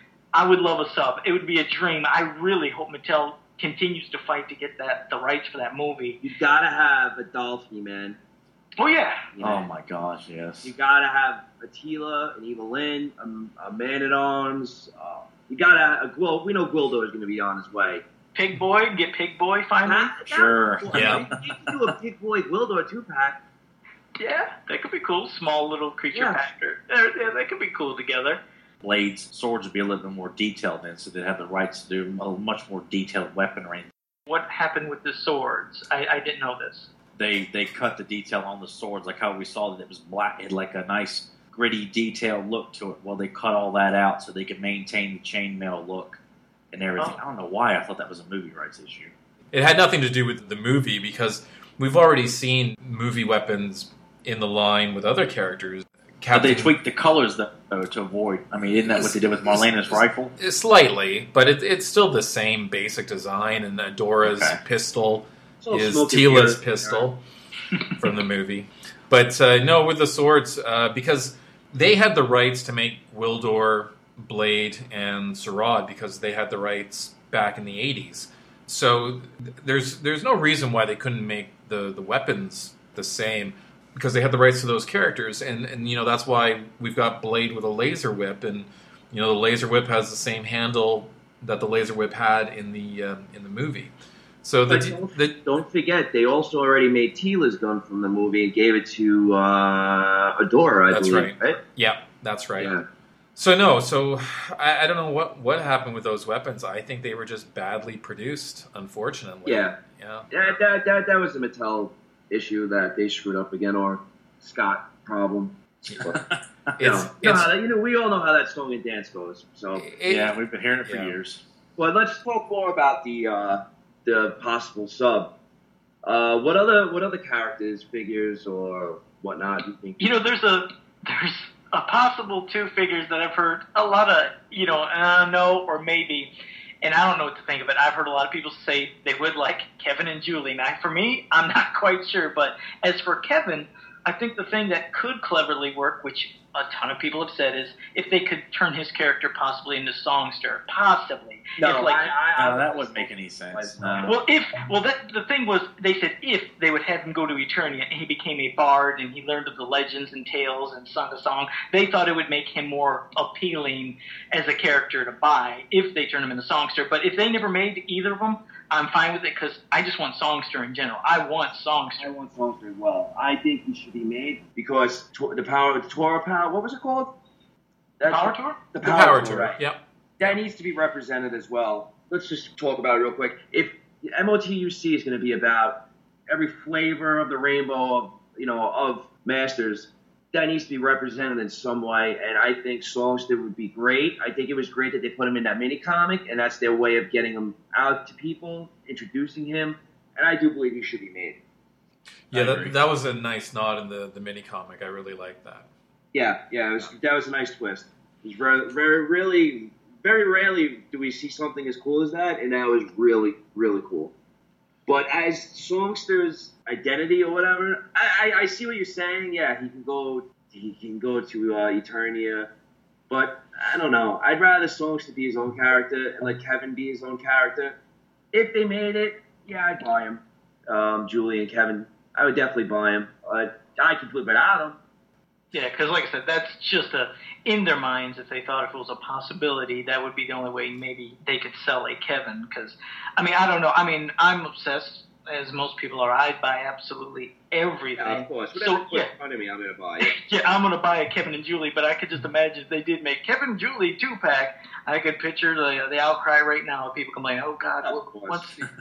I would love a sub. It would be a dream. I really hope Mattel continues to fight to get that the rights for that movie. You gotta have a Dolphy, man. Oh, yeah. You Oh know? my gosh, yes. You gotta have Attila, an Evelyn, a, a Man at Arms. Uh, you gotta a Gwil. We know Gwildo is gonna be on his way. Pig Boy, get Pig Boy finally. That- that- Sure, well, yeah. I mean, you can do a Pig Boy Gwildo two pack. Yeah, that could be cool. Small little creature Yeah. packer. Yeah, yeah, they could be cool together. Blades, swords would be a little bit more detailed then, so they'd have the rights to do a much more detailed weaponry. What happened with the swords? I, I didn't know this. They they cut the detail on the swords, like how we saw that it was black, it had like a nice gritty detailed look to it. Well, they cut all that out so they could maintain the chainmail look and everything. Oh. I don't know why I thought that was a movie rights issue. It had nothing to do with the movie because we've already seen movie weapons in the line with other characters. But Captain, they tweaked the colors though to avoid. I mean, isn't that what they did with Marlena's rifle? Slightly, but it, it's still the same basic design, and Adora's Okay. pistol all is smoke and Tila's mirrors. pistol from the movie. But uh, no, with the swords, uh, because they had the rights to make Wildor, Blade, and Sarad because they had the rights back in the eighties. So th- there's there's no reason why they couldn't make the, the weapons the same because they had the rights to those characters. And, and, you know, that's why we've got Blade with a laser whip. And, you know, the laser whip has the same handle that the laser whip had in the uh, in the movie. So the, But don't, the don't forget, they also already made Tila's gun from the movie and gave it to uh, Adora, I That's believe. right. yeah, that's right. Yeah. So no, so I, I don't know what, what happened with those weapons. I think they were just badly produced, unfortunately. Yeah. Yeah. That, that, that, that was a Mattel issue that they screwed up again, or Scott problem. It's, You know, it's, you know, how that- you know, we all know how that song and dance goes. So, it- Yeah, we've been hearing it for Yeah. years. well, let's talk more about the uh, the possible sub. Uh, what other what other characters, figures, or whatnot do you think? You know, there's a there's a possible two figures that I've heard a lot of, you know, uh, no or maybe, and I don't know what to think of it. I've heard a lot of people say they would like Kevin and Julie. Now, for me, I'm not quite sure, but as for Kevin, I think the thing that could cleverly work, which a ton of people have said is if they could turn his character possibly into Songster, possibly. No, if, like, I, I, No, that wouldn't make any sense. No. well, if well, that the thing was, they said if they would have him go to Eternia and he became a bard and he learned of the legends and tales and sung a song, they thought it would make him more appealing as a character to buy if they turn him into Songster. But if they never made either of them, I'm fine with it because I just want Songster in general. I want Songster. I want Songster as well. I think he should be made because to, the power, the Torah power. What was it called? That's Power Tour? The The Power, Power Tour. Tour. Right. Yep. That needs to be represented as well. Let's just talk about it real quick. If M O T U C is going to be about every flavor of the rainbow of you know of Masters, that needs to be represented in some way. And I think Songster would be great. I think it was great that they put him in that mini comic, and that's their way of getting him out to people, introducing him. And I do believe he should be made. Yeah, I agree. that, that was a nice nod in the, the mini comic. I really liked that. Yeah, yeah, it was, that was a nice twist. It was very, very, really, very rarely do we see something as cool as that, and that was really, really cool. But as Songster's identity or whatever, I, I, I see what you're saying. Yeah, he can go, he can go to uh, Eternia, but I don't know. I'd rather Songster be his own character and let Kevin be his own character. If they made it, yeah, I'd buy him. Um, Julie and Kevin, I would definitely buy him. Uh, I could live without him. Yeah, because like I said, that's just a in their minds. If they thought if it was a possibility, that would be the only way maybe they could sell a Kevin. Because I mean, I don't know. I mean, I'm obsessed, as most people are. I buy absolutely everything. Yeah, of course. So, Whatever puts yeah. in front of me, I'm gonna buy it. Yeah, I'm gonna buy a Kevin and Julie, but I could just imagine if they did make Kevin and Julie two pack, I could picture the the outcry right now of people complaining, "Oh God, Of what, course. what's the,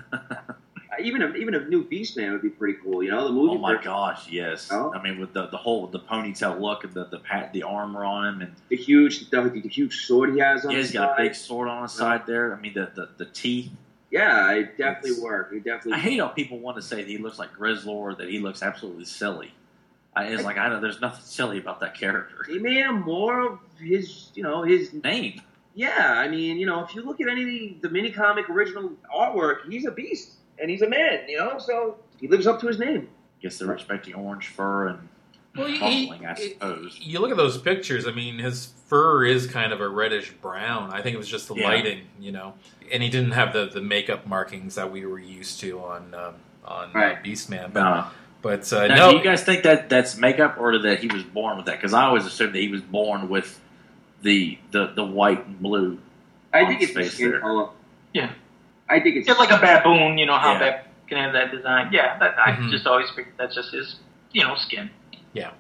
Even a, even a new Beastman would be pretty cool. You know, the movie. Oh my gosh, yes. Oh. I mean, with the the whole the ponytail look and the the pat, the armor on him, and The huge, the, the huge sword he has on yeah, his he's got a side. big sword on his side there. I mean, the the, the teeth. Yeah, it definitely It's- work. It definitely. I hate how people want to say that he looks like Grizzlor, or that he looks absolutely silly. I, it's like I know there's nothing silly about that character. They made him more of his, you know, his. Name. Yeah, I mean, you know, if you look at any of the, the mini comic original artwork, he's a beast and he's a man. You know, so he lives up to his name. Guess they're expecting orange fur and Well, he, muffling, I he- suppose. you look at those pictures. I mean, his fur is kind of a reddish brown. I think it was just the Yeah. lighting, you know. And he didn't have the, the makeup markings that we were used to on um, on Right. uh, Beastman. But No. but uh, Now, no, do you guys think that that's makeup, or that he was born with that? Because I always assumed that he was born with the the, the white and blue. I On think his it's the face skin there. color. Yeah. I think it's just like a baboon? You know how Yeah. that can have that design. Yeah, that, I Mhm. just always figured that's just his, you know, skin. Yeah.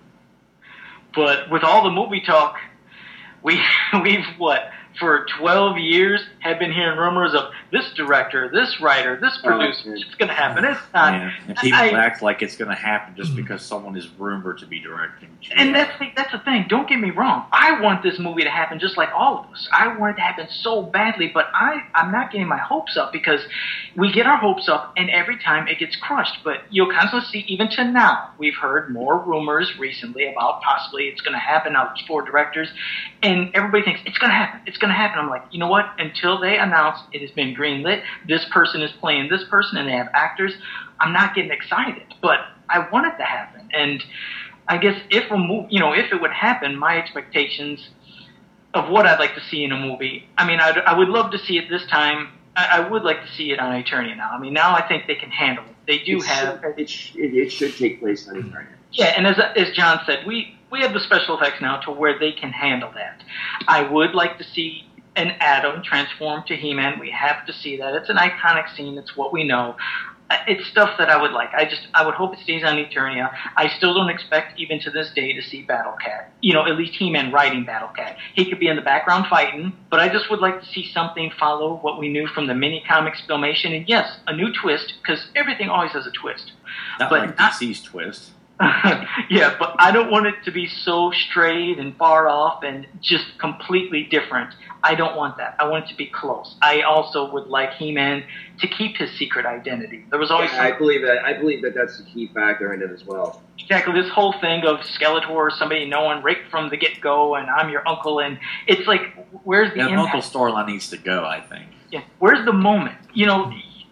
But with all the movie talk, we we've what for twelve years have been hearing rumors of this director, this writer, this Oh, producer. yeah. It's going to happen. It's not. Yeah. And people I- act like it's going to happen just because someone is rumored to be directing. And that's the, that's the thing. Don't get me wrong. I want this movie to happen just like all of us. I want it to happen so badly, but I, I'm not getting my hopes up because we get our hopes up and every time it gets crushed. But you'll constantly see, even to now, we've heard more rumors recently about possibly it's going to happen. Now there's four directors, and everybody thinks it's going to happen. It's going to happen. I'm like, you know what? Until they announce it has been greenlit, this person is playing this person, and they have actors, I'm not getting excited. But I want it to happen, and I guess if a movie, you know, if it would happen, my expectations of what I'd like to see in a movie, I mean, I'd, I would love to see it this time. I, I would like to see it on Eternia now. I mean, now I think they can handle it. They do it have, should, it, sh- it, it should take place on Eternia. yeah, and as as John said, we we have the special effects now to where they can handle that. I would like to see an Adam transform to He-Man. We have to see that. It's an iconic scene. It's what we know. Uh, It's stuff that I would like. I just, I would hope it stays on Eternia. I still don't expect, even to this day, to see Battle Cat. You know, at least He-Man riding Battle Cat. He could be in the background fighting, but I just would like to see something follow what we knew from the mini comics filmation. And yes, a new twist, because everything always has a twist. Not but like not- D C's twist. Yeah, but I don't want it to be so strayed and far off and just completely different. I don't want that. I want it to be close. I also would like He-Man to keep his secret identity. There was always Yeah, I believe that. I believe that that's the key factor in it as well. exactly this whole thing of Skeletor or somebody knowing right from the get-go, and I'm your uncle, and it's like, where's the Yeah, the impact? Uncle storyline needs to go, I think. Yeah, where's the moment? You know,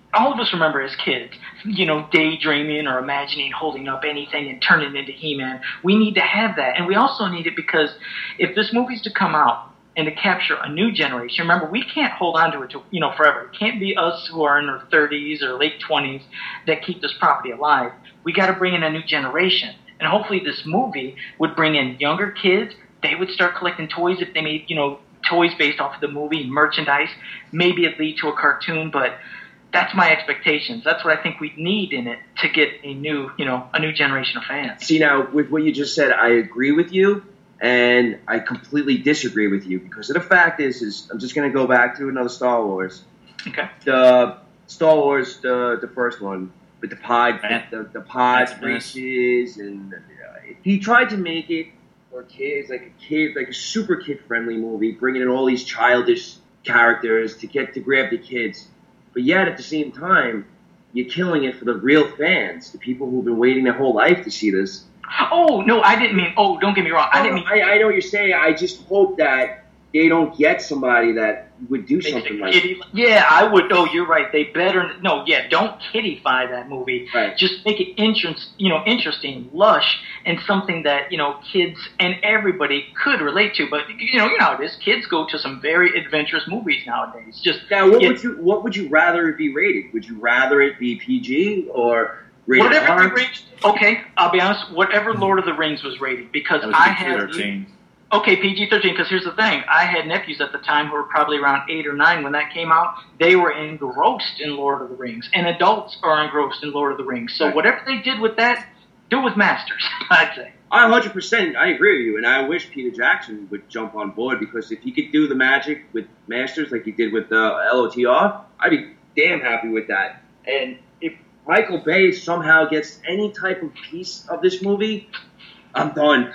all of us remember as kids, you know, daydreaming or imagining holding up anything and turning into He-Man. We need to have that. And we also need it because if this movie's to come out and to capture a new generation, remember, we can't hold on to it to, you know, forever. It can't be us who are in our thirties or late twenties that keep this property alive. We got to bring in a new generation. And hopefully this movie would bring in younger kids. They would start collecting toys if they made, you know, toys based off of the movie, merchandise. Maybe it'd lead to a cartoon, but that's my expectations. That's what I think we need in it to get a new, you know, a new generation of fans. See, now, with what you just said, I agree with you, and I completely disagree with you, because the fact is, is I'm just going to go back to another Star Wars. Okay. The Star Wars, the the first one, with the pod, the, the pod That's races, and uh, he tried to make it for kids, like a kid, like a super kid-friendly movie, bringing in all these childish characters to get to grab the kids. But yet, at the same time, you're killing it for the real fans, the people who've been waiting their whole life to see this. Oh, no, I didn't mean, oh, don't get me wrong. I didn't mean. I, I know what you're saying. I just hope that they don't get somebody that would do something like that. Yeah, I would. Oh, you're right. They better. No, yeah, don't kiddify that movie. Right. Just make it interest, you know, interesting, lush, and something that, you know, kids and everybody could relate to. But, you know, you know how it is. Kids go to some very adventurous movies nowadays. Just Now, what yeah, would you what would you rather it be rated? Would you rather it be P G or rated whatever R? the rings. Okay, I'll be honest. Whatever Lord of the Rings was rated, because That was I P G had. thirteen. Okay, P G thirteen, because here's the thing. I had nephews at the time who were probably around eight or nine when that came out. They were engrossed in Lord of the Rings, and adults are engrossed in Lord of the Rings. So Right. whatever they did with that, do with Masters, I'd say. I one hundred percent I agree with you, and I wish Peter Jackson would jump on board, because if he could do the magic with Masters like he did with uh, L O T R, I'd be damn happy with that. And if Michael Bay somehow gets any type of piece of this movie, I'm done.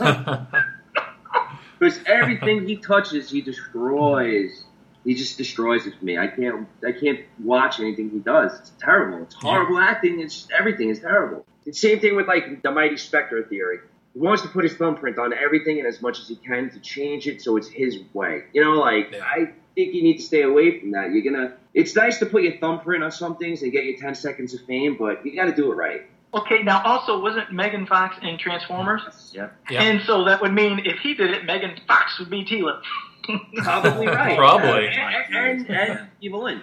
Because everything he touches, he destroys. He just destroys it for me. I can't. I can't watch anything he does. It's terrible. It's horrible acting. It's everything is terrible. The same thing with like the Mighty Spectre theory. He wants to put his thumbprint on everything and as much as he can to change it so it's his way. You know, like Yeah. I think you need to stay away from that. You're gonna. It's nice to put your thumbprint on some things and get your ten seconds of fame, but you got to do it right. Okay, now also, wasn't Megan Fox in Transformers? Yep. Yeah. And so that would mean if he did it, Megan Fox would be Tila. Probably right. Probably. And, and, and, and Evelyn.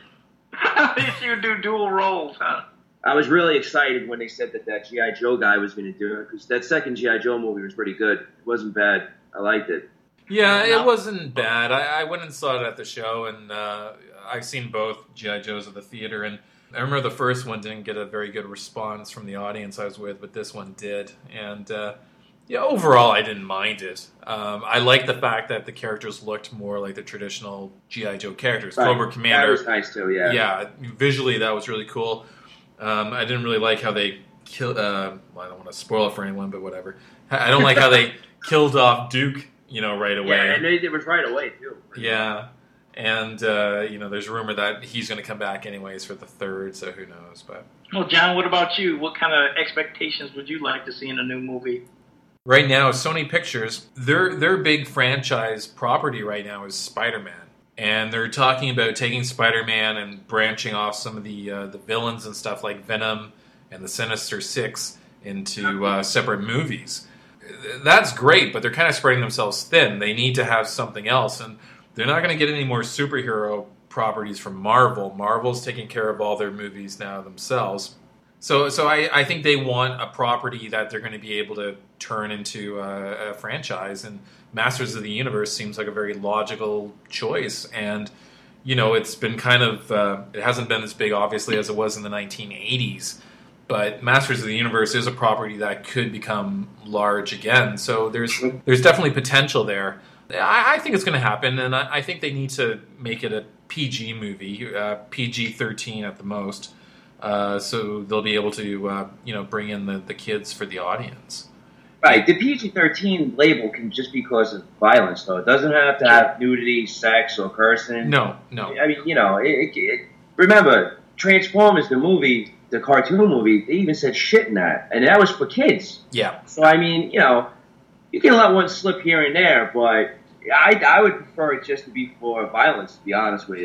She would do dual roles, huh? I was really excited when they said that that G I. Joe guy was going to do it, because that second G I. Joe movie was pretty good. It wasn't bad. I liked it. Yeah, it wasn't bad. I, I went and saw it at the show, and uh, I've seen both G I. Joes at the theater, and I remember the first one didn't get a very good response from the audience I was with, but this one did. And uh, yeah, overall, I didn't mind it. Um, I like the fact that the characters looked more like the traditional G I. Joe characters. Right. Cobra Commander. That was nice too, yeah. Yeah, visually that was really cool. Um, I didn't really like how they killed. Uh, well, I don't want to spoil it for anyone, but whatever. I don't like how they killed off Duke, you know, right away. Yeah, and it was right away too. Yeah, and uh, you know, there's rumor that he's going to come back anyways for the third, so who knows? But Well, John, what about you? What kind of expectations would you like to see in a new movie? right now, Sony Pictures, their their big franchise property right now is Spider-Man. And they're talking about taking Spider-Man and branching off some of the uh, the villains and stuff like Venom and the Sinister Six into uh, separate movies. That's great, but they're kind of spreading themselves thin. They need to have something else, and they're not going to get any more superhero properties from Marvel. Marvel's taking care of all their movies now themselves. So, so I, I think they want a property that they're going to be able to turn into a, a franchise, and Masters of the Universe seems like a very logical choice. And you know, it's been kind of uh, it hasn't been as big, obviously, as it was in the nineteen eighties. But Masters of the Universe is a property that could become large again. So there's there's definitely potential there. I, I think it's going to happen, and I, I think they need to make it a P G movie, uh, P G thirteen at the most. Uh, so they'll be able to, uh, you know, bring in the, the kids for the audience. Right. The P G thirteen label can just be because of violence, though. It doesn't have to have nudity, sex, or cursing. No, no. I mean, you know, it, it, it, remember, Transformers, the movie, the cartoon movie, they even said shit in that. And that was for kids. Yeah. So, I mean, you know, you can let one slip here and there, but I, I would prefer it just to be for violence, to be honest with you.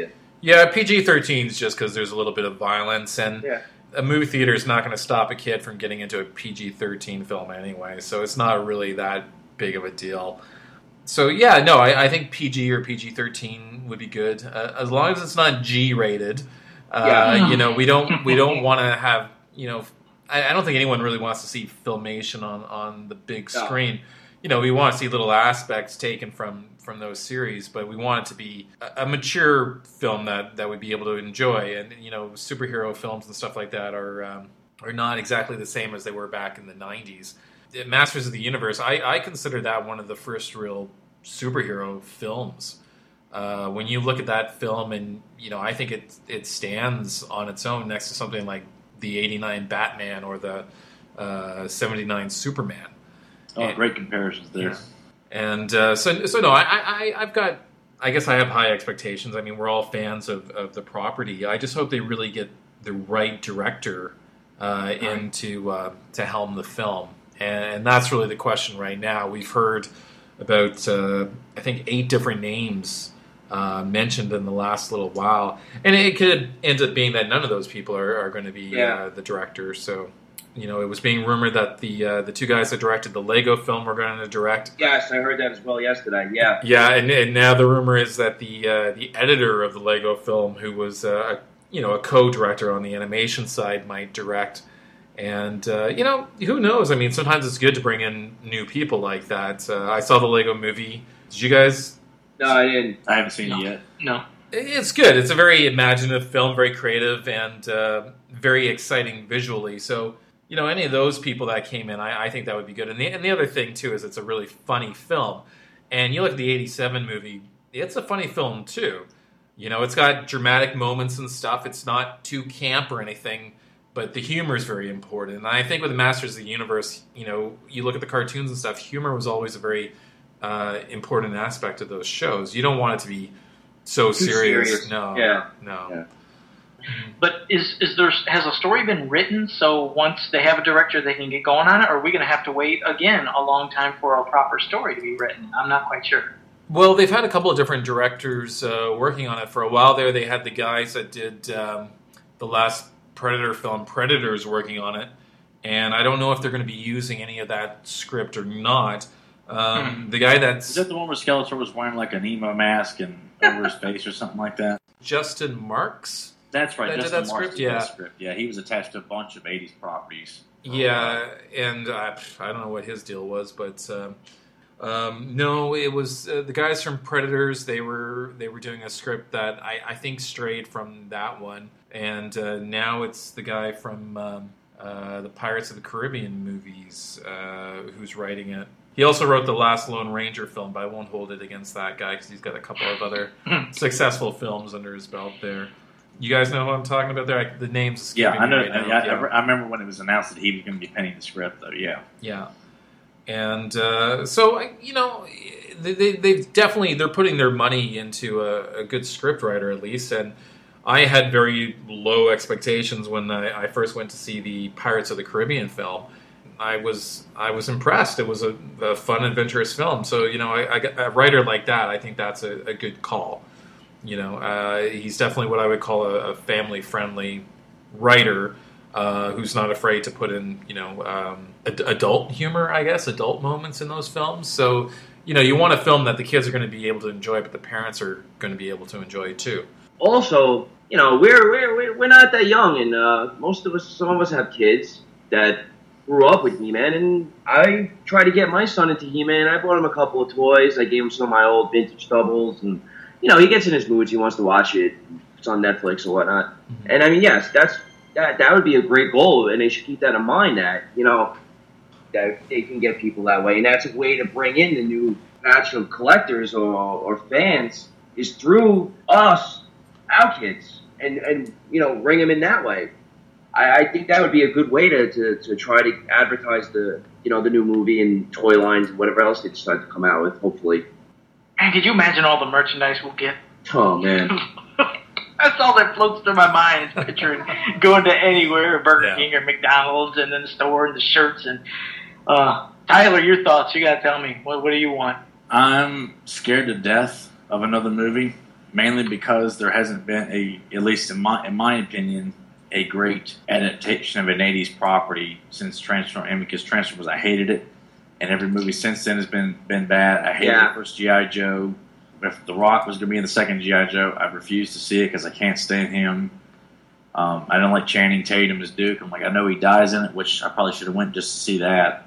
Yeah, P G thirteen is just because there's a little bit of violence, and Yeah. a movie theater is not going to stop a kid from getting into a P G thirteen film anyway, so it's not really that big of a deal. So yeah, no, I, I think P G or P G thirteen would be good, uh, as long as it's not G rated. Uh, Yeah. You know, we don't we don't want to have, you know, I, I don't think anyone really wants to see filmation on, on the big No. screen. You know, we want to see little aspects taken from, from those series, but we want it to be a, a mature film that, that we'd be able to enjoy. And, you know, superhero films and stuff like that are um, are not exactly the same as they were back in the nineties. Masters of the Universe, I, I consider that one of the first real superhero films. Uh, when you look at that film, and you know, I think it it stands on its own next to something like the eighty-nine Batman or the uh, seventy-nine Superman. Oh, And- great comparisons there. Yeah. And uh, so, so no, I, I, I've got, I guess I have high expectations. I mean, we're all fans of, of the property. I just hope they really get the right director uh, in to, uh, to helm the film. And, and that's really the question right now. We've heard about, uh, I think, eight different names uh, mentioned in the last little while. And it could end up being that none of those people are, are going to be Yeah. uh, the director. So, you know, it was being rumored that the uh, the two guys that directed the Lego film were going to direct. Yes, I heard that as well yesterday. Yeah. Yeah, and, and now the rumor is that the uh, the editor of the Lego film, who was uh, a, you know a co-director on the animation side, might direct. And uh, you know, who knows? I mean, sometimes it's good to bring in new people like that. Uh, I saw the Lego movie. Did you guys? No, I didn't. I haven't seen No. it yet. No. It's good. It's a very imaginative film, very creative, and uh, very exciting visually. So, you know, any of those people that came in, I, I think that would be good. And the, and the other thing, too, is it's a really funny film. And you look at the eighty-seven movie, it's a funny film, too. You know, it's got dramatic moments and stuff. It's not too camp or anything, but the humor is very important. And I think with the Masters of the Universe, you know, you look at the cartoons and stuff, humor was always a very uh, important aspect of those shows. You don't want it to be so Too serious. serious. No. Yeah. No. Yeah. But is is there has a story been written so once they have a director they can get going on it, or are we going to have to wait again a long time for a proper story to be written? I'm not quite sure. Well, they've had a couple of different directors uh, working on it for a while there. They had the guys that did um, the last Predator film, Predators, working on it. And I don't know if they're going to be using any of that script or not. Um, the guy that's... Is that the one where Skeletor was wearing like an emo mask and over his face or something like that? Justin Marks? That's right. That did Justin that Marks script? did Yeah. that script. Yeah, he was attached to a bunch of eighties properties. Yeah, and uh, I don't know what his deal was, but um, um, no, it was uh, the guys from Predators. They were they were doing a script that I, I think strayed from that one, and uh, now it's the guy from um, uh, the Pirates of the Caribbean movies uh, who's writing it. He also wrote the last Lone Ranger film, but I won't hold it against that guy because he's got a couple of other successful films under his belt there. You guys know who I'm talking about there? I, the name's escaping Yeah, I know. me right now. yeah, I, I remember when it was announced that he was going to be penning the script, though. Yeah. Yeah, and uh, so you know, they, they, they've definitely they're putting their money into a, a good script writer at least. And I had very low expectations when I, I first went to see the Pirates of the Caribbean film. I was I was impressed. It was a, a fun, adventurous film. So you know, I, I, a writer like that, I think that's a, a good call. You know, uh, he's definitely what I would call a, a family-friendly writer uh, who's not afraid to put in, you know, um, ad- adult humor, I guess, adult moments in those films. So, you know, you want a film that the kids are going to be able to enjoy, but the parents are going to be able to enjoy too. Also, you know, we're we're we're- we're not that young, and uh, most of us, some of us have kids that grew up with He-Man, and I tried to get my son into He-Man. I bought him a couple of toys. I gave him some of my old vintage doubles, and you know, he gets in his moods. He wants to watch it. It's on Netflix or whatnot. Mm-hmm. And I mean, yes, that's that. That would be a great goal, and they should keep that in mind. That you know, that they can get people that way, and that's a way to bring in the new batch of collectors or, or fans is through us, our kids, and and you know, bring them in that way. I, I think that would be a good way to, to, to try to advertise the you know the new movie and toy lines and whatever else they decide to come out with. Hopefully. Man, could you imagine all the merchandise we'll get? Oh, man. That's all that floats through my mind is picturing going to anywhere, Burger Yeah. King or McDonald's, and then the store and the shirts. And uh, Tyler, your thoughts? You got to tell me. What, what do you want? I'm scared to death of another movie. mainly because there hasn't been a, at least in my in my opinion, a great adaptation of an eighties property since Transformers. And because Transformers, I hated it, and every movie since then has been been bad. I hated Yeah. the first G I. Joe. If The Rock was going to be in the second G I. Joe, I refused to see it because I can't stand him. Um, I don't like Channing Tatum as Duke. I'm like, I know he dies in it, which I probably should have went just to see that.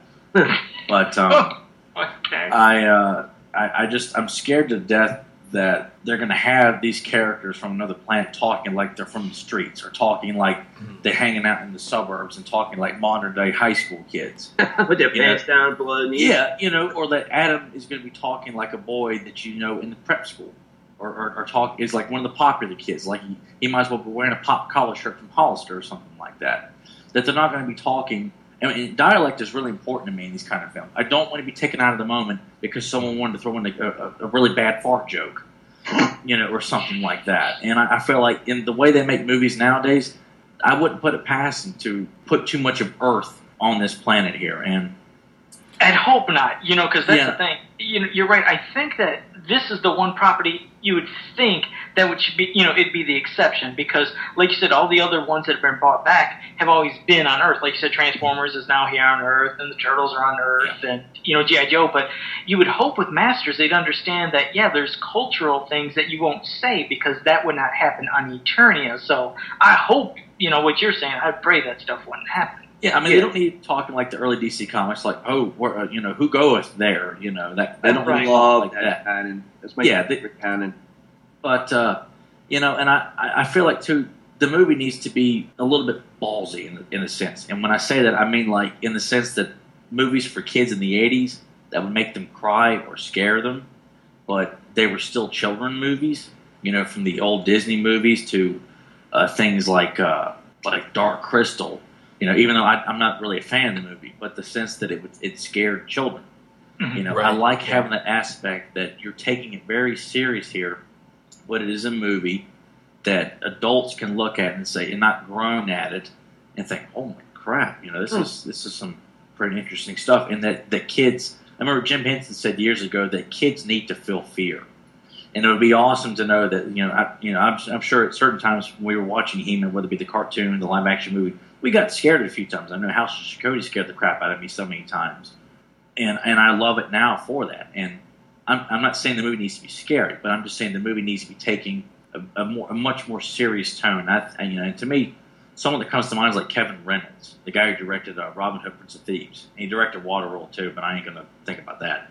But um, Okay. I, uh, I, I just, I'm scared to death that they're going to have these characters from another planet talking like they're from the streets, or talking like they're hanging out in the suburbs, and talking like modern day high school kids. With their You pants know? down below the knees. Yeah, you know, or that Adam is going to be talking like a boy that you know in the prep school, or, or, or talk is like one of the popular kids. Like he, he might as well be wearing a pop collar shirt from Hollister or something like that. That they're not going to be talking. I mean, dialect is really important to me in these kind of films. I don't want to be taken out of the moment because someone wanted to throw in a, a, a really bad fart joke, you know, or something like that. And I, I feel like in the way they make movies nowadays, I wouldn't put it past them to put too much of Earth on this planet here. And And hope not, you know, because that's Yeah. the thing. You know, you're right. I think that this is the one property you would think that would should be, you know, it'd be the exception because, like you said, all the other ones that have been brought back have always been on Earth. Like you said, Transformers is now here on Earth, and the Turtles are on Earth, and you know, G I. Joe. But you would hope with Masters they'd understand that yeah, there's cultural things that you won't say because that would not happen on Eternia. So I hope you know what you're saying. I pray that stuff wouldn't happen. yeah, I mean, Yeah. they don't need talking like the early D C comics, like, oh, where, uh, you know, who goeth there? You know, that they I don't don't really love talk like that that. canon. That's my Yeah, they- favorite canon. But, uh, you know, and I, I I feel like, too, the movie needs to be a little bit ballsy in, in a sense. And when I say that, I mean, like, in the sense that movies for kids in the eighties that would make them cry or scare them, but they were still children movies, you know, from the old Disney movies to uh, things like uh, like Dark Crystal. You know, even though I, I'm not really a fan of the movie, but the sense that it would, it scared children. You know, I Right. like having that aspect that you're taking it very serious here, but it is a movie that adults can look at and say, and not groan at it and think, "Oh my crap!" You know, this is this is some pretty interesting stuff. And that that kids, I remember Jim Henson said years ago that kids need to feel fear, and it would be awesome to know that you know, I, you know, I'm, I'm sure at certain times when we were watching He-Man, whether it be the cartoon, the live action movie, we got scared a few times. I know House of Shakoti scared the crap out of me so many times. And and I love it now for that. And I'm I'm not saying the movie needs to be scary, but I'm just saying the movie needs to be taking a, a more a much more serious tone. I, and, you know, and to me, someone that comes to mind is like Kevin Reynolds, the guy who directed uh, Robin Hood, Prince of Thieves. And he directed Waterworld too, but I ain't gonna think about that.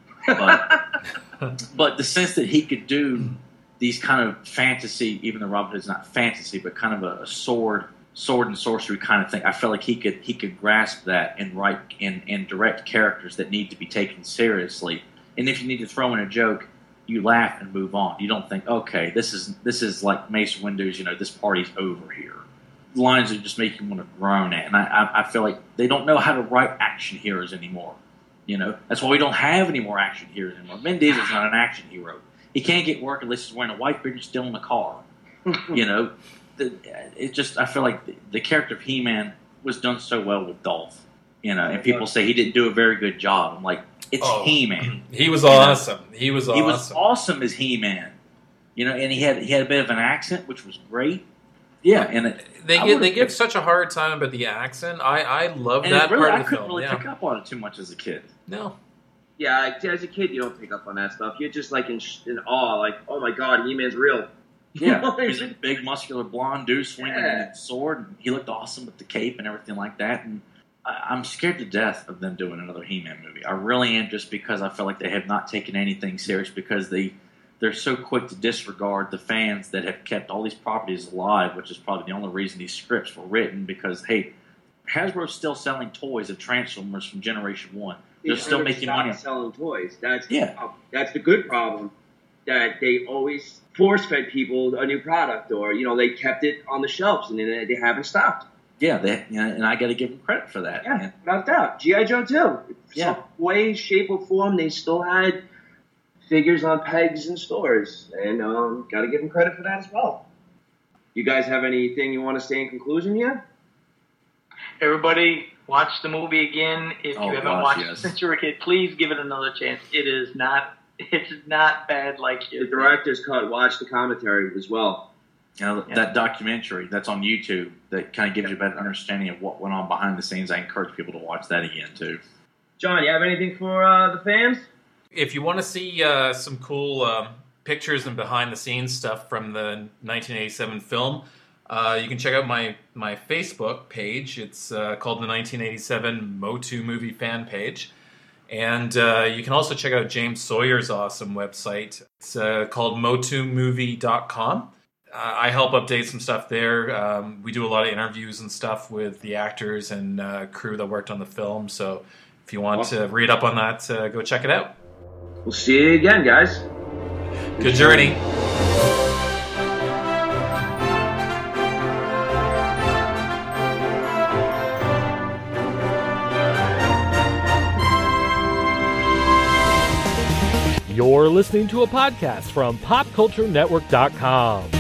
But but the sense that he could do these kind of fantasy, even though Robin Hood's not fantasy, but kind of a, a sword. sword and sorcery kind of thing. I feel like he could he could grasp that and write and, and direct characters that need to be taken seriously. And if you need to throw in a joke, you laugh and move on. You don't think, okay, this is this is like Mace Windu's, you know, this party's over here. Lines that just make you want to groan at. And I, I, I feel like they don't know how to write action heroes anymore. You know, that's why we don't have any more action heroes anymore. Vin Diesel's not an action hero. He can't get work unless he's wearing a white beard and still in the car. You know. The, it just I feel like the, the character of He-Man was done so well with Dolph, you know, and people say he didn't do a very good job. I'm like, it's Oh, He-Man. He was You know? awesome. He was awesome. He was awesome as He-Man, you know, and he had he had a bit of an accent, which was great. Yeah, and it, They I give would've- they give such a hard time about the accent. I I love and that it really, part I of the couldn't film. really Yeah. pick up on it too much as a kid. No. Yeah, as a kid, you don't pick up on that stuff. You're just like in, sh- in awe, like, oh my god, He-Man's real. Yeah, he's a big, muscular blonde dude swinging Yeah. a sword. And he looked awesome with the cape and everything like that. And I, I'm scared to death of them doing another He-Man movie. I really am, just because I feel like they have not taken anything serious, because they they're so quick to disregard the fans that have kept all these properties alive, which is probably the only reason these scripts were written. Because hey, Hasbro's still selling toys of Transformers from Generation One. They're They still never making stopped money. selling toys. That's the Yeah. problem. That's the good problem. That they always force fed people a new product, or you know they kept it on the shelves and they, they haven't stopped. Yeah, they, you know, and I got to give them credit for that. Yeah, And- without doubt. G I. Joe too. Yeah. Some way, shape, or form, they still had figures on pegs in stores, and um, got to give them credit for that as well. You guys have anything you want to say in conclusion here? Everybody, watch the movie again. If Oh, you haven't gosh, watched yes. it since you were a kid, please give it another chance. It is not it's not bad like you. The director's cut. Watch the commentary as well. You know, Yeah. that documentary that's on YouTube that kind of gives you a better understanding of what went on behind the scenes. I encourage people to watch that again too. John, you have anything for uh, the fans? If you want to see uh, some cool um, pictures and behind-the-scenes stuff from the nineteen eighty-seven film, uh, you can check out my, my Facebook page. It's uh, called the nineteen eighty-seven Motu Movie Fan Page. And uh, you can also check out James Sawyer's awesome website. It's uh, called motu movie dot com. Uh, I help update some stuff there. Um, we do a lot of interviews and stuff with the actors and uh, crew that worked on the film. So if you want to read up on that, uh, go check it out. We'll see you again, guys. Good journey. You're listening to a podcast from pop culture network dot com.